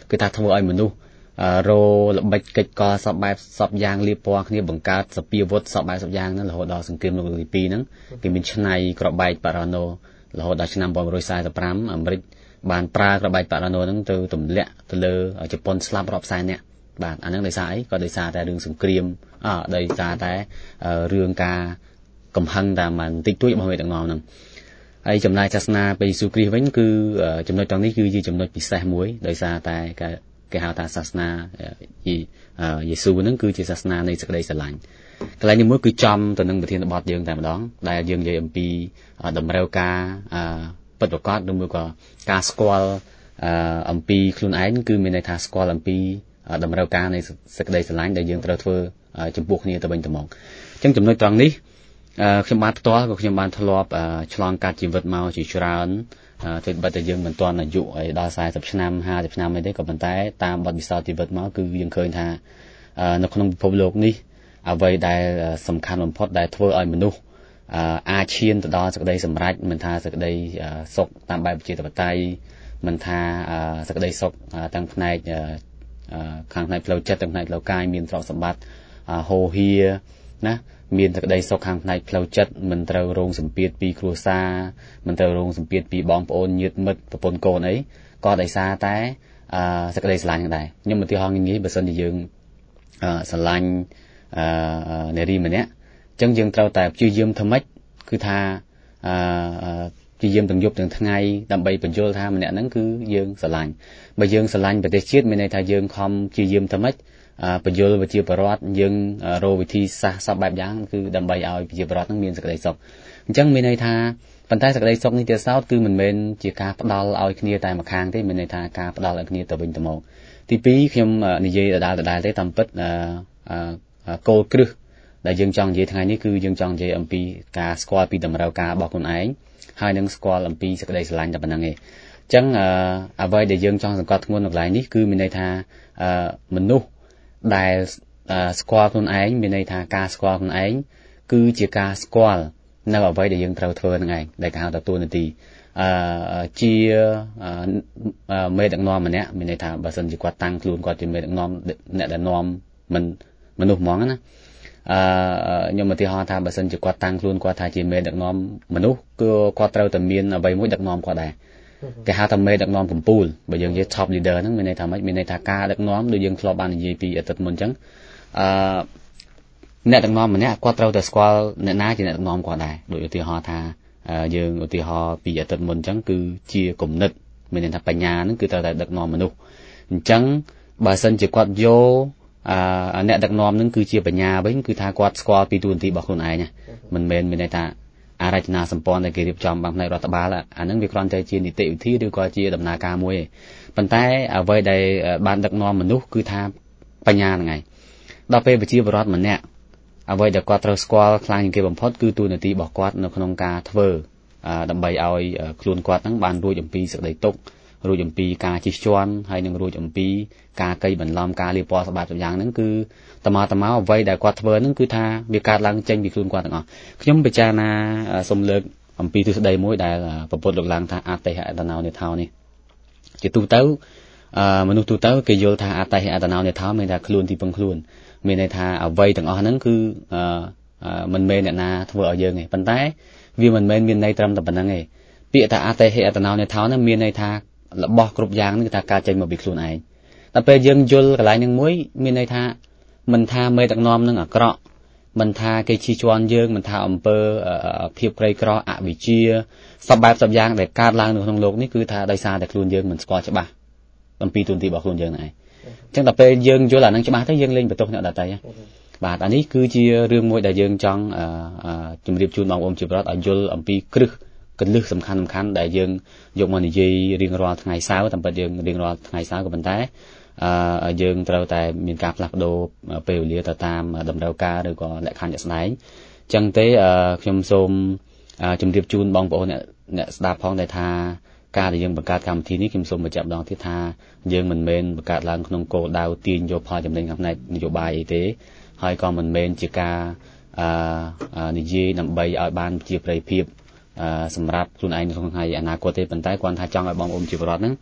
គឺថាធ្វើឲ្យមនុស្សរោល្បិចកិច្ចកសពបែបសពយ៉ាងលៀបពណ៌គ្នាបង្កើតសពាវុធសពបែបសពយ៉ាងហ្នឹងរហូតដល់សង្គ្រាមលោកលើកទីពីរហ្នឹងគេមានឆ្នៃក្របបែកប៉ារ៉ាណូរហូតដល់ឆ្នាំnineteen forty-fiveអាមេរិកបានប្រើក្របបែកប៉ារ៉ាណូហ្នឹងទៅទម្លាក់ទៅលើជប៉ុនស្លាប់រាប់សែននាក់បាទអាហ្នឹងដោយសារអីក៏ដោយសារតែរឿងសង្គ្រាមអដោយសារតែរឿងការកំហឹងតាមបន្តិចតួចរបស់មេដឹកនាំហ្នឹងហើយចំណែកសាសនាព្រះយេស៊ូវគ្រីស្ទវិញគឺចំណុចត្រង់នេះគឺជាចំណុចពិសេសមួយដោយសារតែគេហៅថាសាសនាយេស៊ូវហ្នឹងគឺជាសាសនានៃសេចក្តីស្រឡាញ់កន្លែងនេះមួយគឺចំទៅនឹងប្រធានបទយើងតែម្ដងដែលយើងនិយាយអំពីតម្រូវការពិតប្រាកដឬមួយក៏ការស្គាល់អំពីខ្លួនឯងគឺមានន័យថាស្គាល់អំពីតម្រូវការនៃសេចក្តីស្រឡាញ់ដែលយើងត្រូវធ្វើចំពោះគ្នាទៅវិញទៅមកអញ្ចឹងចំណុចត្រង់នេះខ្ញុំបានផ្ទាល់ក៏ខ្ញុំបានធ្លាប់ឆ្លងកាត់ជីវិតមកជាច្រើនទៅបើតែយើងមិនទាន់អាយុឲ្យដល់fortyឆ្នាំfiftyឆ្នាំអីទេក៏ប៉ុន្តែតាមបទពិសោធន៍ជីវិតមកគឺយើងឃើញថានៅក្នុងពិភពលោកនេះអ្វីដែលសំខាន់បំផុតដែលធ្វើឲ្យមនុស្សអាចឈានទៅដល់សេចក្តីសម្រេចមិនថាសេចក្តីសុខតាមបែបប្រជាធិបតេយ្យមិនថាសេចក្តីសុខទាំងផ្នែកខាងផ្នែកផ្លូវចិត្តទាំងផ្នែកផ្លូវកាយមានទ្រព្យសម្បត្តិហូរហៀណាមានសេចក្តីសុខខាងផ្នែកផ្លូវចិត្តមិនត្រូវរងសម្ពាធពីគ្រួសារមិនត្រូវរងសម្ពាធពីបងប្អូនញាតិមិត្តប្រពន្ធកូនអីក៏ដោយសារតែសេចក្តីស្រឡាញ់ហ្នឹងដែរខ្ញុំឧទាហរណ៍ងាយៗបើសិនជាយើងស្រឡាញ់នារីម្នាក់អញ្ចឹងយើងត្រូវតែព្យាយាមធ្វើម៉េចគឺថាព្យាយាមទាំងយប់ទាំងថ្ងៃដើម្បីបញ្យល់ថាម្នាក់ហ្នឹងគឺយើងស្រឡាញ់បើយើងស្រឡាញ់ប្រទេសជាតិមានន័យថាយើងខំព្យាយាមធ្វើម៉េចបញ្យល់ប្រជាពលរដ្ឋយើងរកវិធីសាស្ត្រសពបែបយ៉ាងគឺដើម្បីឲ្យប្រជាពលរដ្ឋនឹងមានសេចក្តីសុខអញ្ចឹងមានន័យថាប៉ុន្តែសេចក្តីសុខនេះទៀតសោតគឺមិនមែនជាការផ្ដល់ឲ្យគ្នាតែម្ខាងទេមានន័យថាការផ្ដល់ឲ្យគ្នាទៅវិញទៅមកទីពីរខ្ញុំនិយាយដដែលដដែលទេតាមពិតគោលគ្រឹះដែលយើងចង់និយាយថ្ងៃនេះគឺយើងចង់និយាយអំពីការស្គាល់ពីតម្រូវការរបស់ខ្លួនឯងហើយនឹងស្គាល់អំពីសេចក្តីស្រឡាញ់តែប៉ុណ្្នឹងឯងអញ្ចឹងអ្វីដែលយើងចង់សង្កត់ធ្ងន់នៅកន្លែងនេះគឺមានន័យថាមនុស្សដែលស្គាល់ខ្លួនឯងមានន័យថាការស្គាល់ខ្លួនឯងគឺជាការស្គាល់នៅអ្វីដែលយើងត្រូវធ្វើហ្នឹងឯងដែលគេហៅថាតួនាទីអឺជាមេដឹកនាំម្នាក់មានន័យថាបើសិនជាគាត់តាំងខ្លួនគាត់ជាមេដឹកនាំអ្នកដែលនាំមិនមនុស្សហ្មងណាអឺខ្ញុំឧទាហរណ៍ថាបើសិនជាគាត់តាំងខ្លួនគាត់ថាជាមេដឹកនាំមនុស្សគឺគាត់ត្រូវតែមានអ្វីមួយដឹកនាំគាត់ដែរគេហៅថាមេដឹកនាំកម្ពុជាបើយើងនិយាយ top leader ហ្នឹងមានន័យថាម៉េចមានន័យថាការដឹកនាំដូចយើងធ្លាប់បាននិយាយពីអតីតមុនអញ្ចឹងអឺអ្នកដឹកនាំម្នាក់គាត់ត្រូវតែស្គាល់អ្នកណាជាអ្នកដឹកនាំគាត់ដែរដូចឧទាហរណ៍ថាយើងឧទាហរណ៍ពីអតីតមុនអញ្ចឹងគឺជាគំនិតមានន័យថាបញ្ញាហ្នឹងគឺត្រូវតែដឹកនាំមនុស្សអញ្ចឹងបើសិនជាគាត់យកអឺអ្នកដឹកនាំហ្នឹងគឺជាបញ្ញាវិញគឺថាគាត់ស្គាល់ពីតួនាទីរបស់ខ្លួនឯងមិនមែនមានន័យថាអរចនាសម្ព័ន្ធដែលគេរៀបចំbằngផ្នែករដ្ឋបាលអាហ្នឹងវាគ្រាន់តែជានីតិវិធីឬក៏ជាដំណើរការមួយឯងប៉ុន្តែអ្វីដែលបានដឹកនាំមនុស្សគឺថាបញ្ញាហ្នឹងឯងដល់ពេលប្រជាពលរដ្ឋម្នាក់អ្វីដែលគាត់ត្រូវស្គាល់ខ្លាំងជាងគេបំផុតគឺតួនាទីរបស់គាត់នៅក្នុងការធ្វើដើម្បីឲ្យខ្លួនគាត់ហ្នឹងបានរួចអំពីសេចក្តីទុក្ខរួចអំពីការជិះជាន់ហើយនឹងរួចអំពីការកៃបន្លំការលាបពណ៌សម្បត្តិយ៉ាងហ្នឹងគឺតមកតមកអ្វីដែលគាត់ធ្វើហ្នឹងគឺថាវាកើតឡើងចេញពីខ្លួនគាត់ទាំងអស់ខ្ញុំពិចារណាសូមលើកអំពីទស្សនៈមួយដែលប្រពុតលោកឡើងថាអតេហអតនោនិថោនេះជាទូទៅមនុស្សទូទៅគេយល់ថាអតេហអតនោនិថោមានថាខ្លួនទីពឹងខ្លួនមានន័យថាអ្វីទាំងអស់ហ្នឹងគឺមិនមែនអ្នកណាធ្វើឲ្យយើងទេប៉ុន្តែវាមិនមែនមានន័យត្រឹមតែប៉ុណ្្នឹងទេពាក្យថាអតេហអតនោនិថោហ្នឹងមានន័យថារបស់គ្រប់យ៉ាងហ្នឹងគឺថាការចេញមកពីខ្លួនឯងតែពេលយើងយល់កន្លែងហ្នឹងមួយមានន័យថាមិនថាមេដឹកនាំនឹងអាក្រក់មិនថាគេជិះជាន់យើងមិនថាអំពើភាពក្រីក្រអវិជ្ជាសពបែបសពយ៉ាងដែលកើតឡើងនៅក្នុងโลกនេះគឺថាដោយសារតែខ្លួនយើងមិនស្គាល់ច្បាស់អំពីទូនាទីរបស់ខ្លួនយើងហ្នឹងឯងអញ្ចឹងដល់ពេលយើងយល់អាហ្នឹងច្បាស់ទៅយើងលេងបន្ទោសអ្នកដទៃបាទអានេះគឺជារឿងមួយដែលយើងចង់ជម្រាបជូនបងប្អូនជាប្រដ្ឋឲ្យយល់អំពីគ្រឹះកលឹះសំខាន់សំខាន់ដែលយើងយកមកនិយាយរៀងរាល់ថ្ងៃសៅរ៍តាមពិតយើងរៀងរាល់ថ្ងៃសៅរ៍ក៏ប៉ុន្តែអឺយើងត្រូវតែមានការផ្លាស់ប្ដូរពេលវេលាទៅតាមតម្រូវការឬក៏លក្ខខណ្ឌជាក់ស្ដែងអញ្ចឹងទេខ្ញុំសូមជម្រាបជូនបងប្អូនអ្នកអ្នកស្ដាប់ផងដែលថាការដែលយើងបង្កើតកម្មវិធីនេះខ្ញុំសូមបញ្ជាក់ម្ដងទៀតថាយើងមិនមែនបង្កើតឡើងក្នុងគោលដៅទាញយកផលចំណេញខាងផ្នែកនយោបាយអីទេហើយក៏មិនមែនជាការអឺនិយាយដើម្បីឲ្យបានជាប្រយោជន៍ភាពសម្រាប់ខ្លួនឯងក្នុងថ្ងៃអនាគតទេប៉ុន្តែគាត់ថាចង់ឲ្យបងប្អូនជាពលរដ្ឋហ្នឹង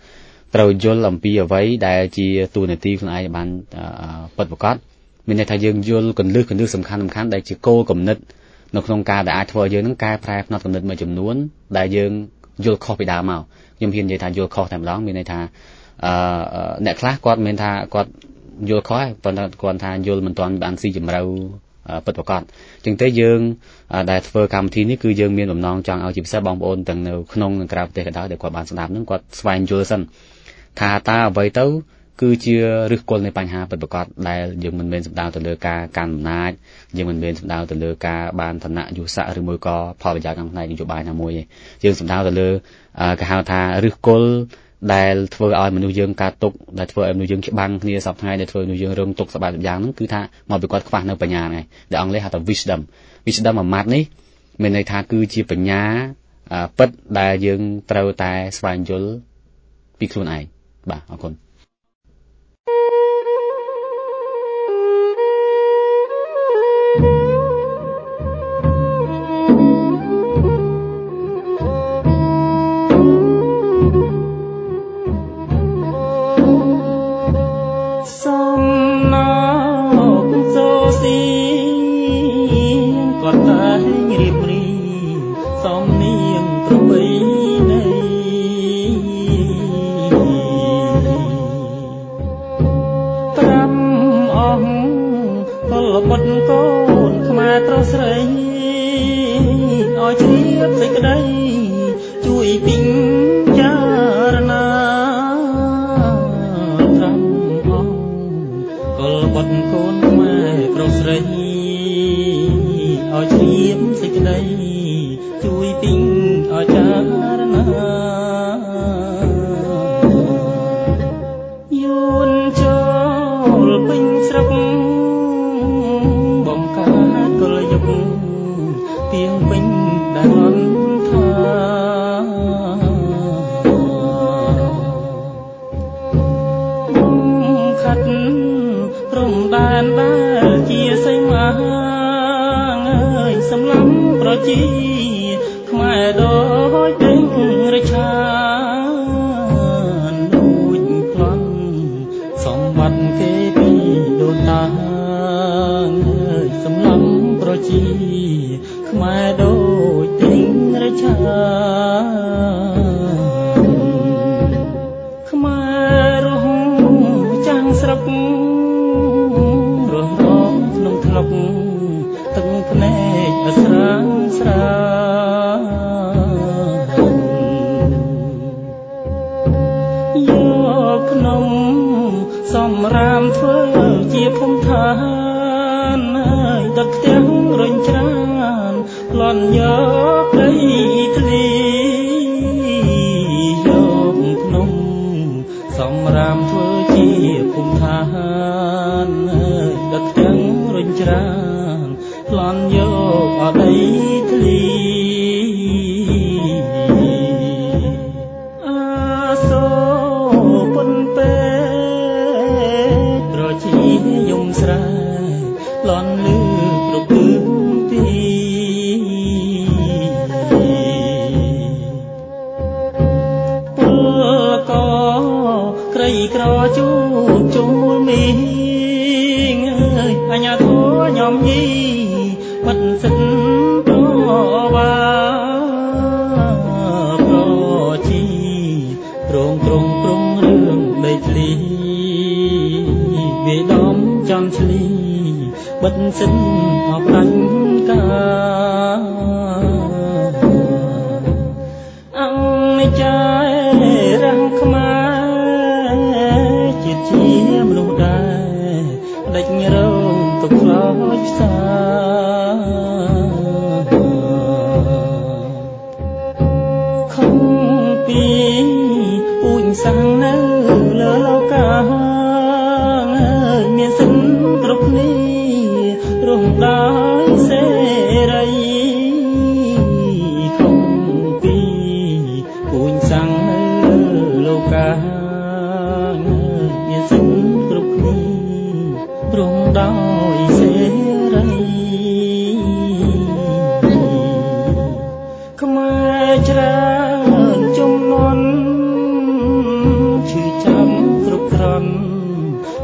ត្រូវយល់អំពីអ្វីដែលជាទូនាទីខ្លួនឯងបានពិតប្រាកដមានន័យថាយើងយល់កន្លឹះកន្លឹះសំខាន់សំខាន់ដែលជាគោលគំនិតនៅក្នុងការដែលអាចធ្វើឲ្យយើងនឹងកែប្រែផ្នត់គំនិតមួយចំនួនដែលយើងយល់ខុសពីដើមមកខ្ញុំហ៊ាននិយាយថាយល់ខុសតែម្ដងមានន័យថាអឺអ្នកខ្លះគាត់មានថាគាត់យល់ខុសប៉ុន្តែគាត់ថាយល់មិនទាន់បានស៊ីជម្រៅពិតប្រាកដអញ្ចឹងទេយើងដែលធ្វើកម្មវិធីនេះគឺយើងមានបំណងចង់ឲ្យជាពិសេសបងប្អូនទាំងនៅក្នុងនិងក្រៅប្រទេសក៏ដោយដែលគាត់បានស្ដាប់នឹងគាត់ស្វែងយល់សិនថាតើអ្វីទៅគឺជាឫសគល់នៃបញ្ហាពិតប្រាកដដែលយើងមិនមែនសំដៅទៅលើការកាន់អំណាចយើងមិនមែនសំដៅទៅលើការបានឋានៈយុស័ក្តិឬមួយក៏ផលប្រយោជន៍ក្នុងផ្នែកនយោបាយណាមួយទេយើងសំដៅទៅលើគេហៅថាឫសគល់ដែលធ្វើឲ្យមនុស្សយើងកើតទុកដែលធ្វើឲ្យមនុស្សយើងច្បាំងគ្នាសពថ្ងៃដែលធ្វើឲ្យមនុស្សយើងរងទុកសប្បាយយ៉ាងហ្នឹងគឺថាមកពីគាត់ខ្វះនៅបញ្ញាហ្នឹងឯងដែលអង់គ្លេសហៅថា wisdom wisdom មួយម៉ាត់នេះមានន័យថាគឺជាបញ្ញាពិតដែលយើងត្រូវតែស្វែងយល់ពីខ្លួនឯងបាទអរគុណខ្មែរច្រើនជំនន់ឈឺ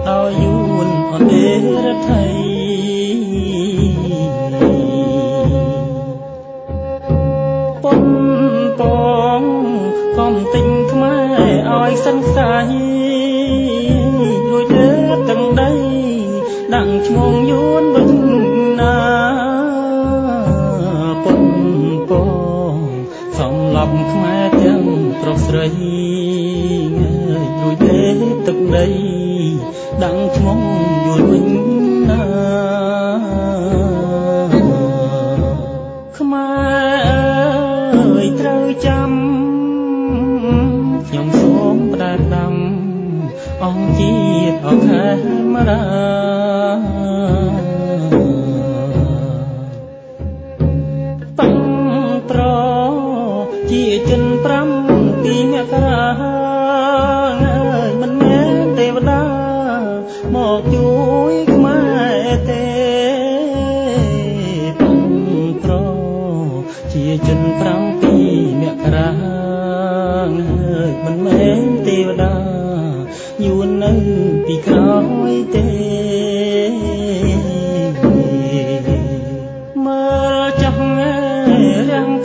ដោយយួនអត់ទេរដ្ឋៃពុនពងកំទិញខ្មែរឲ្យសិនខ្សែរួចលើទាំងដីដាក់ឈ្មោះយួនវិញណាពុនពងសំឡប់ខ្មែរទាំងប្រុសស្រីរួចលើទឹកដីដាក់ឈ្មោះយួនវិញណាខ្មែរអើយត្រូវចាំខ្ញុំសូមផ្ដែផ្ដាំអង្គជាតិអខេមរាតាំងប្រជាជនប្រាំពីមករាអើយមិនមែនទេវតាមកជួយខ្មែរទេតាំងប្រជាជនប្រាំពីមករាអើយមិនមែនទេវតាយួននៅពីក្រោយទេមើលចង់រាំង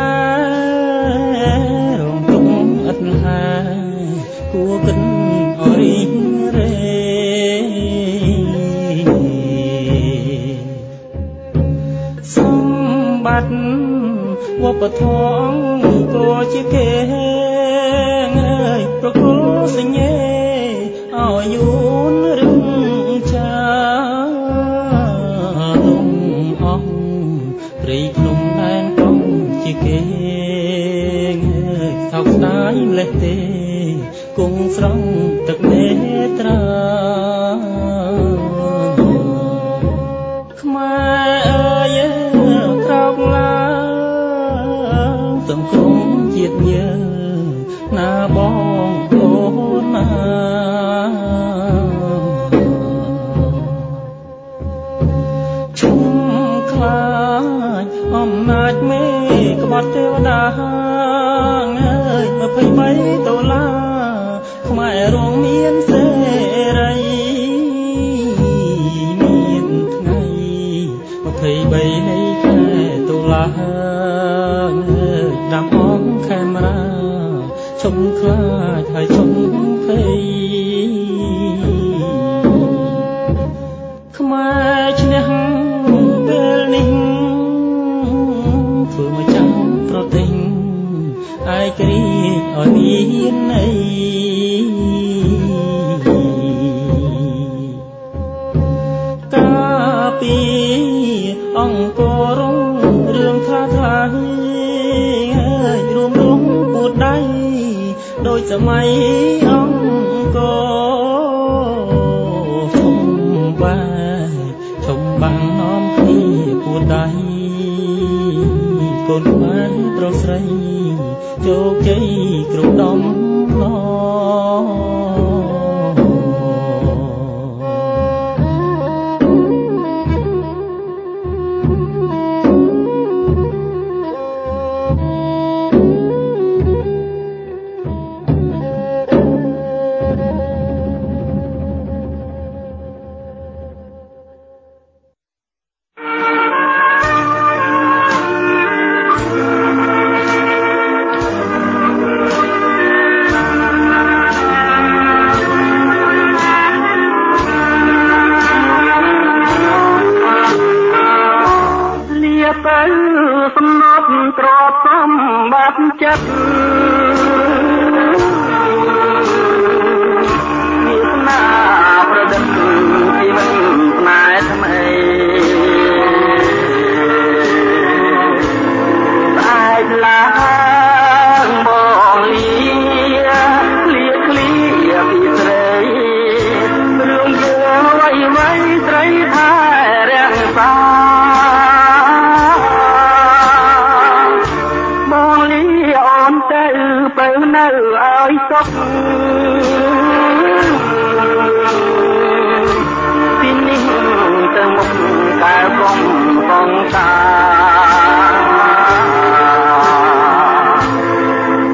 ខ្មែររងទុំឥតហាគួរគិតអរិញរេសម្បត្តិវប្បធម៌ក៏ជាគេអើយប្រគល់សញ្ញេឲ្យយួនរឹងចាលំអស់ព្រៃភ្នំដែនកងជាគេសោកស្ដាយម្លេះទេគង់ស្រង់ទឹកនេត្រាខ្មែរអើយក្រោកឡើងសង្គមជាតិយើងណាបងអូនណាឈុំខ្លាចអំណាចមេក្បត់ទេវតាអើយម្ភៃបីដុល្លារខ្មែររងមានសេរីមានថ្ងៃម្ភៃបីនៃខែតុលាដាំអងខេមរាឈុំខ្លាចហើយឈុំភ័យខ្មែរឈ្នះពេលនេះធ្វើមកចាំប្រទេសឯករាជ្យឲ្យមានន័យកាពីអង្គររុងរឿងថាថ្លៃហើយរួមរងពួតដៃដោយសម័យអង្គរឈុំបែឈុំបាំងនាំគ្នាពួតដៃកូនខ្មែរប្រុសស្រីជោគជ័យគ្រប់ដំណរ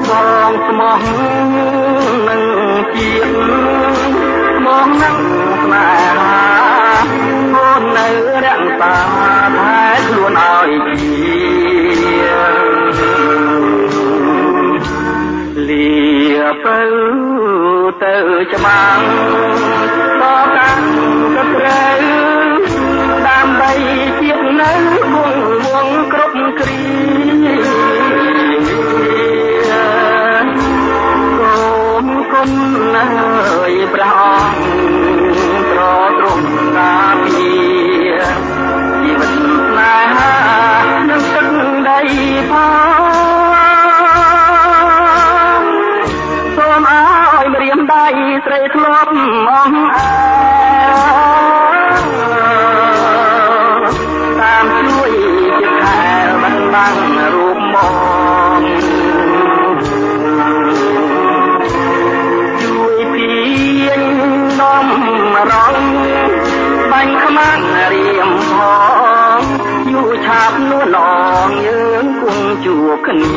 ស្មោះនឹងជាតិស្មោះនឹងទៅទៅច្បាំងក៏កាន់ក៏ត្រូវដើម្បីជាតិនៅគង់វងគ្រប់គ្រាគុំគុំណាយព្រះអង្គត្រទ្រង់ការពារជីវិតស្នេហានឹងទឹកដីផងសូមឲ្យម្រាមដៃស្រីធ្លាប់អស់តាមជួយជាខែបានបាំងរូបមកជួយពីនាំរងបាញ់ខ្មាំងរៀមផងយូរឆាប់នួនអងយើងគង់ជួបគ្នា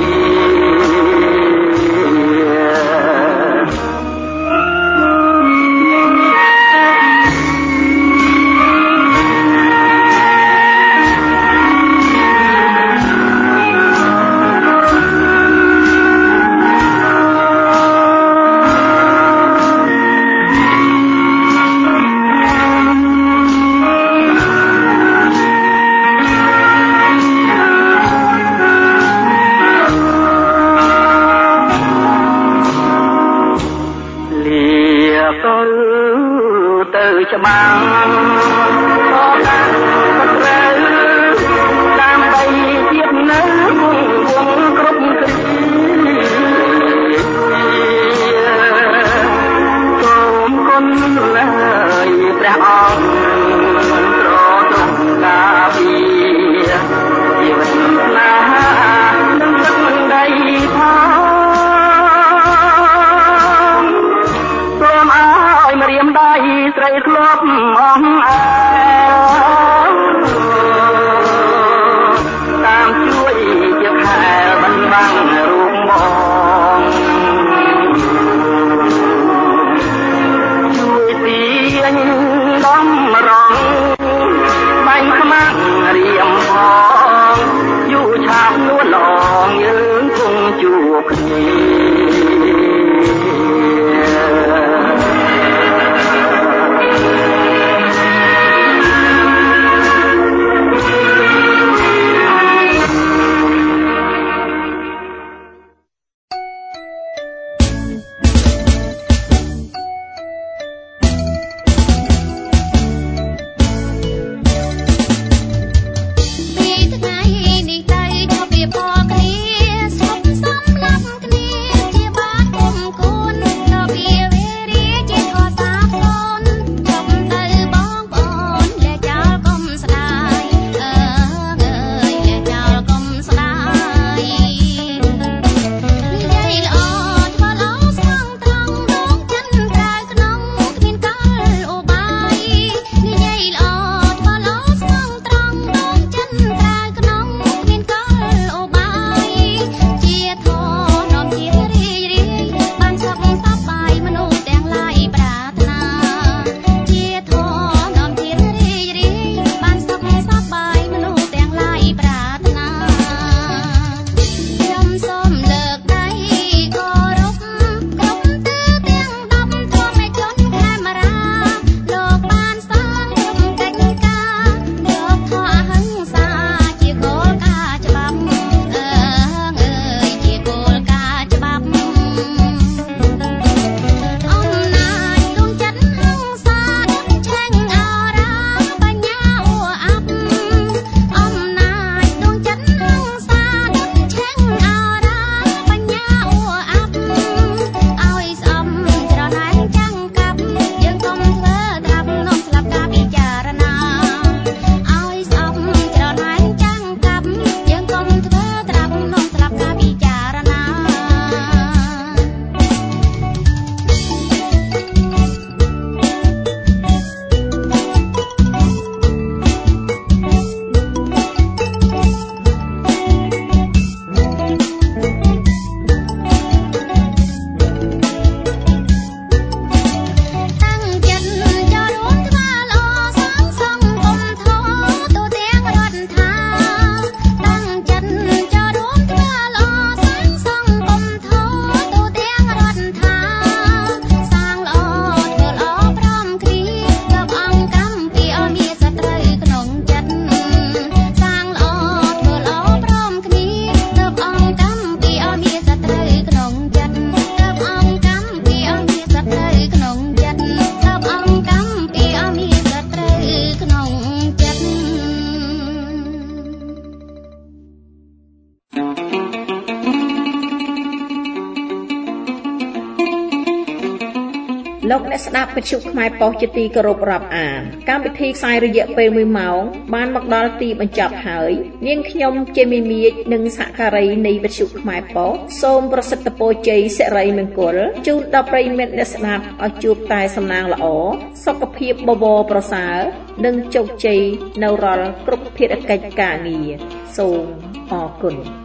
ច្បាំងក៏កាន់ក៏ត្រូវដើម្បីជាតិនៅគង់វងគ្រប់គ្រាសូមគុណឡើយព្រះអង្គត្រទ្រង់ការពារជីវិតស្នេហានឹងទឹកដីផងសូមឲ្យម្រាមដៃស្រីធ្លាប់អស់អើតាមជួយជាខែបានបាំងរូបមកជួយទាញដំរងបាញ់ខ្មាំងរៀមផងយូរឆាប់នួនអងយើងគង់ជួបគ្នាពីថ្ងៃនេះទៅឈប់វាផងគ្នាសុខសំឡាប់គ្នាលោកអ្នកស្ដាប់វិទ្យុខ្មែរប៉ុស្តិ៍ជាទីគោរពរាប់អានកម្មវិធីផ្សាយរយៈពេលមួយម៉ោងបានមកដល់ទីបញ្ចប់ហើយនាងខ្ញុំជាមីមៀចនិងសហការីនៃវិទ្យុខ្មែរប៉ុស្តិ៍សូមប្រសិទ្ធពរជ័យសិរីមង្គលជូនដល់ប្រិយមិត្តអ្នកស្ដាប់ឲ្យជួបតែសំណាងល្អសុខភាពបបរប្រសើរនិងជោគជ័យនៅរាល់គ្រប់ភារកិច្ចការងារសូមអរគុណ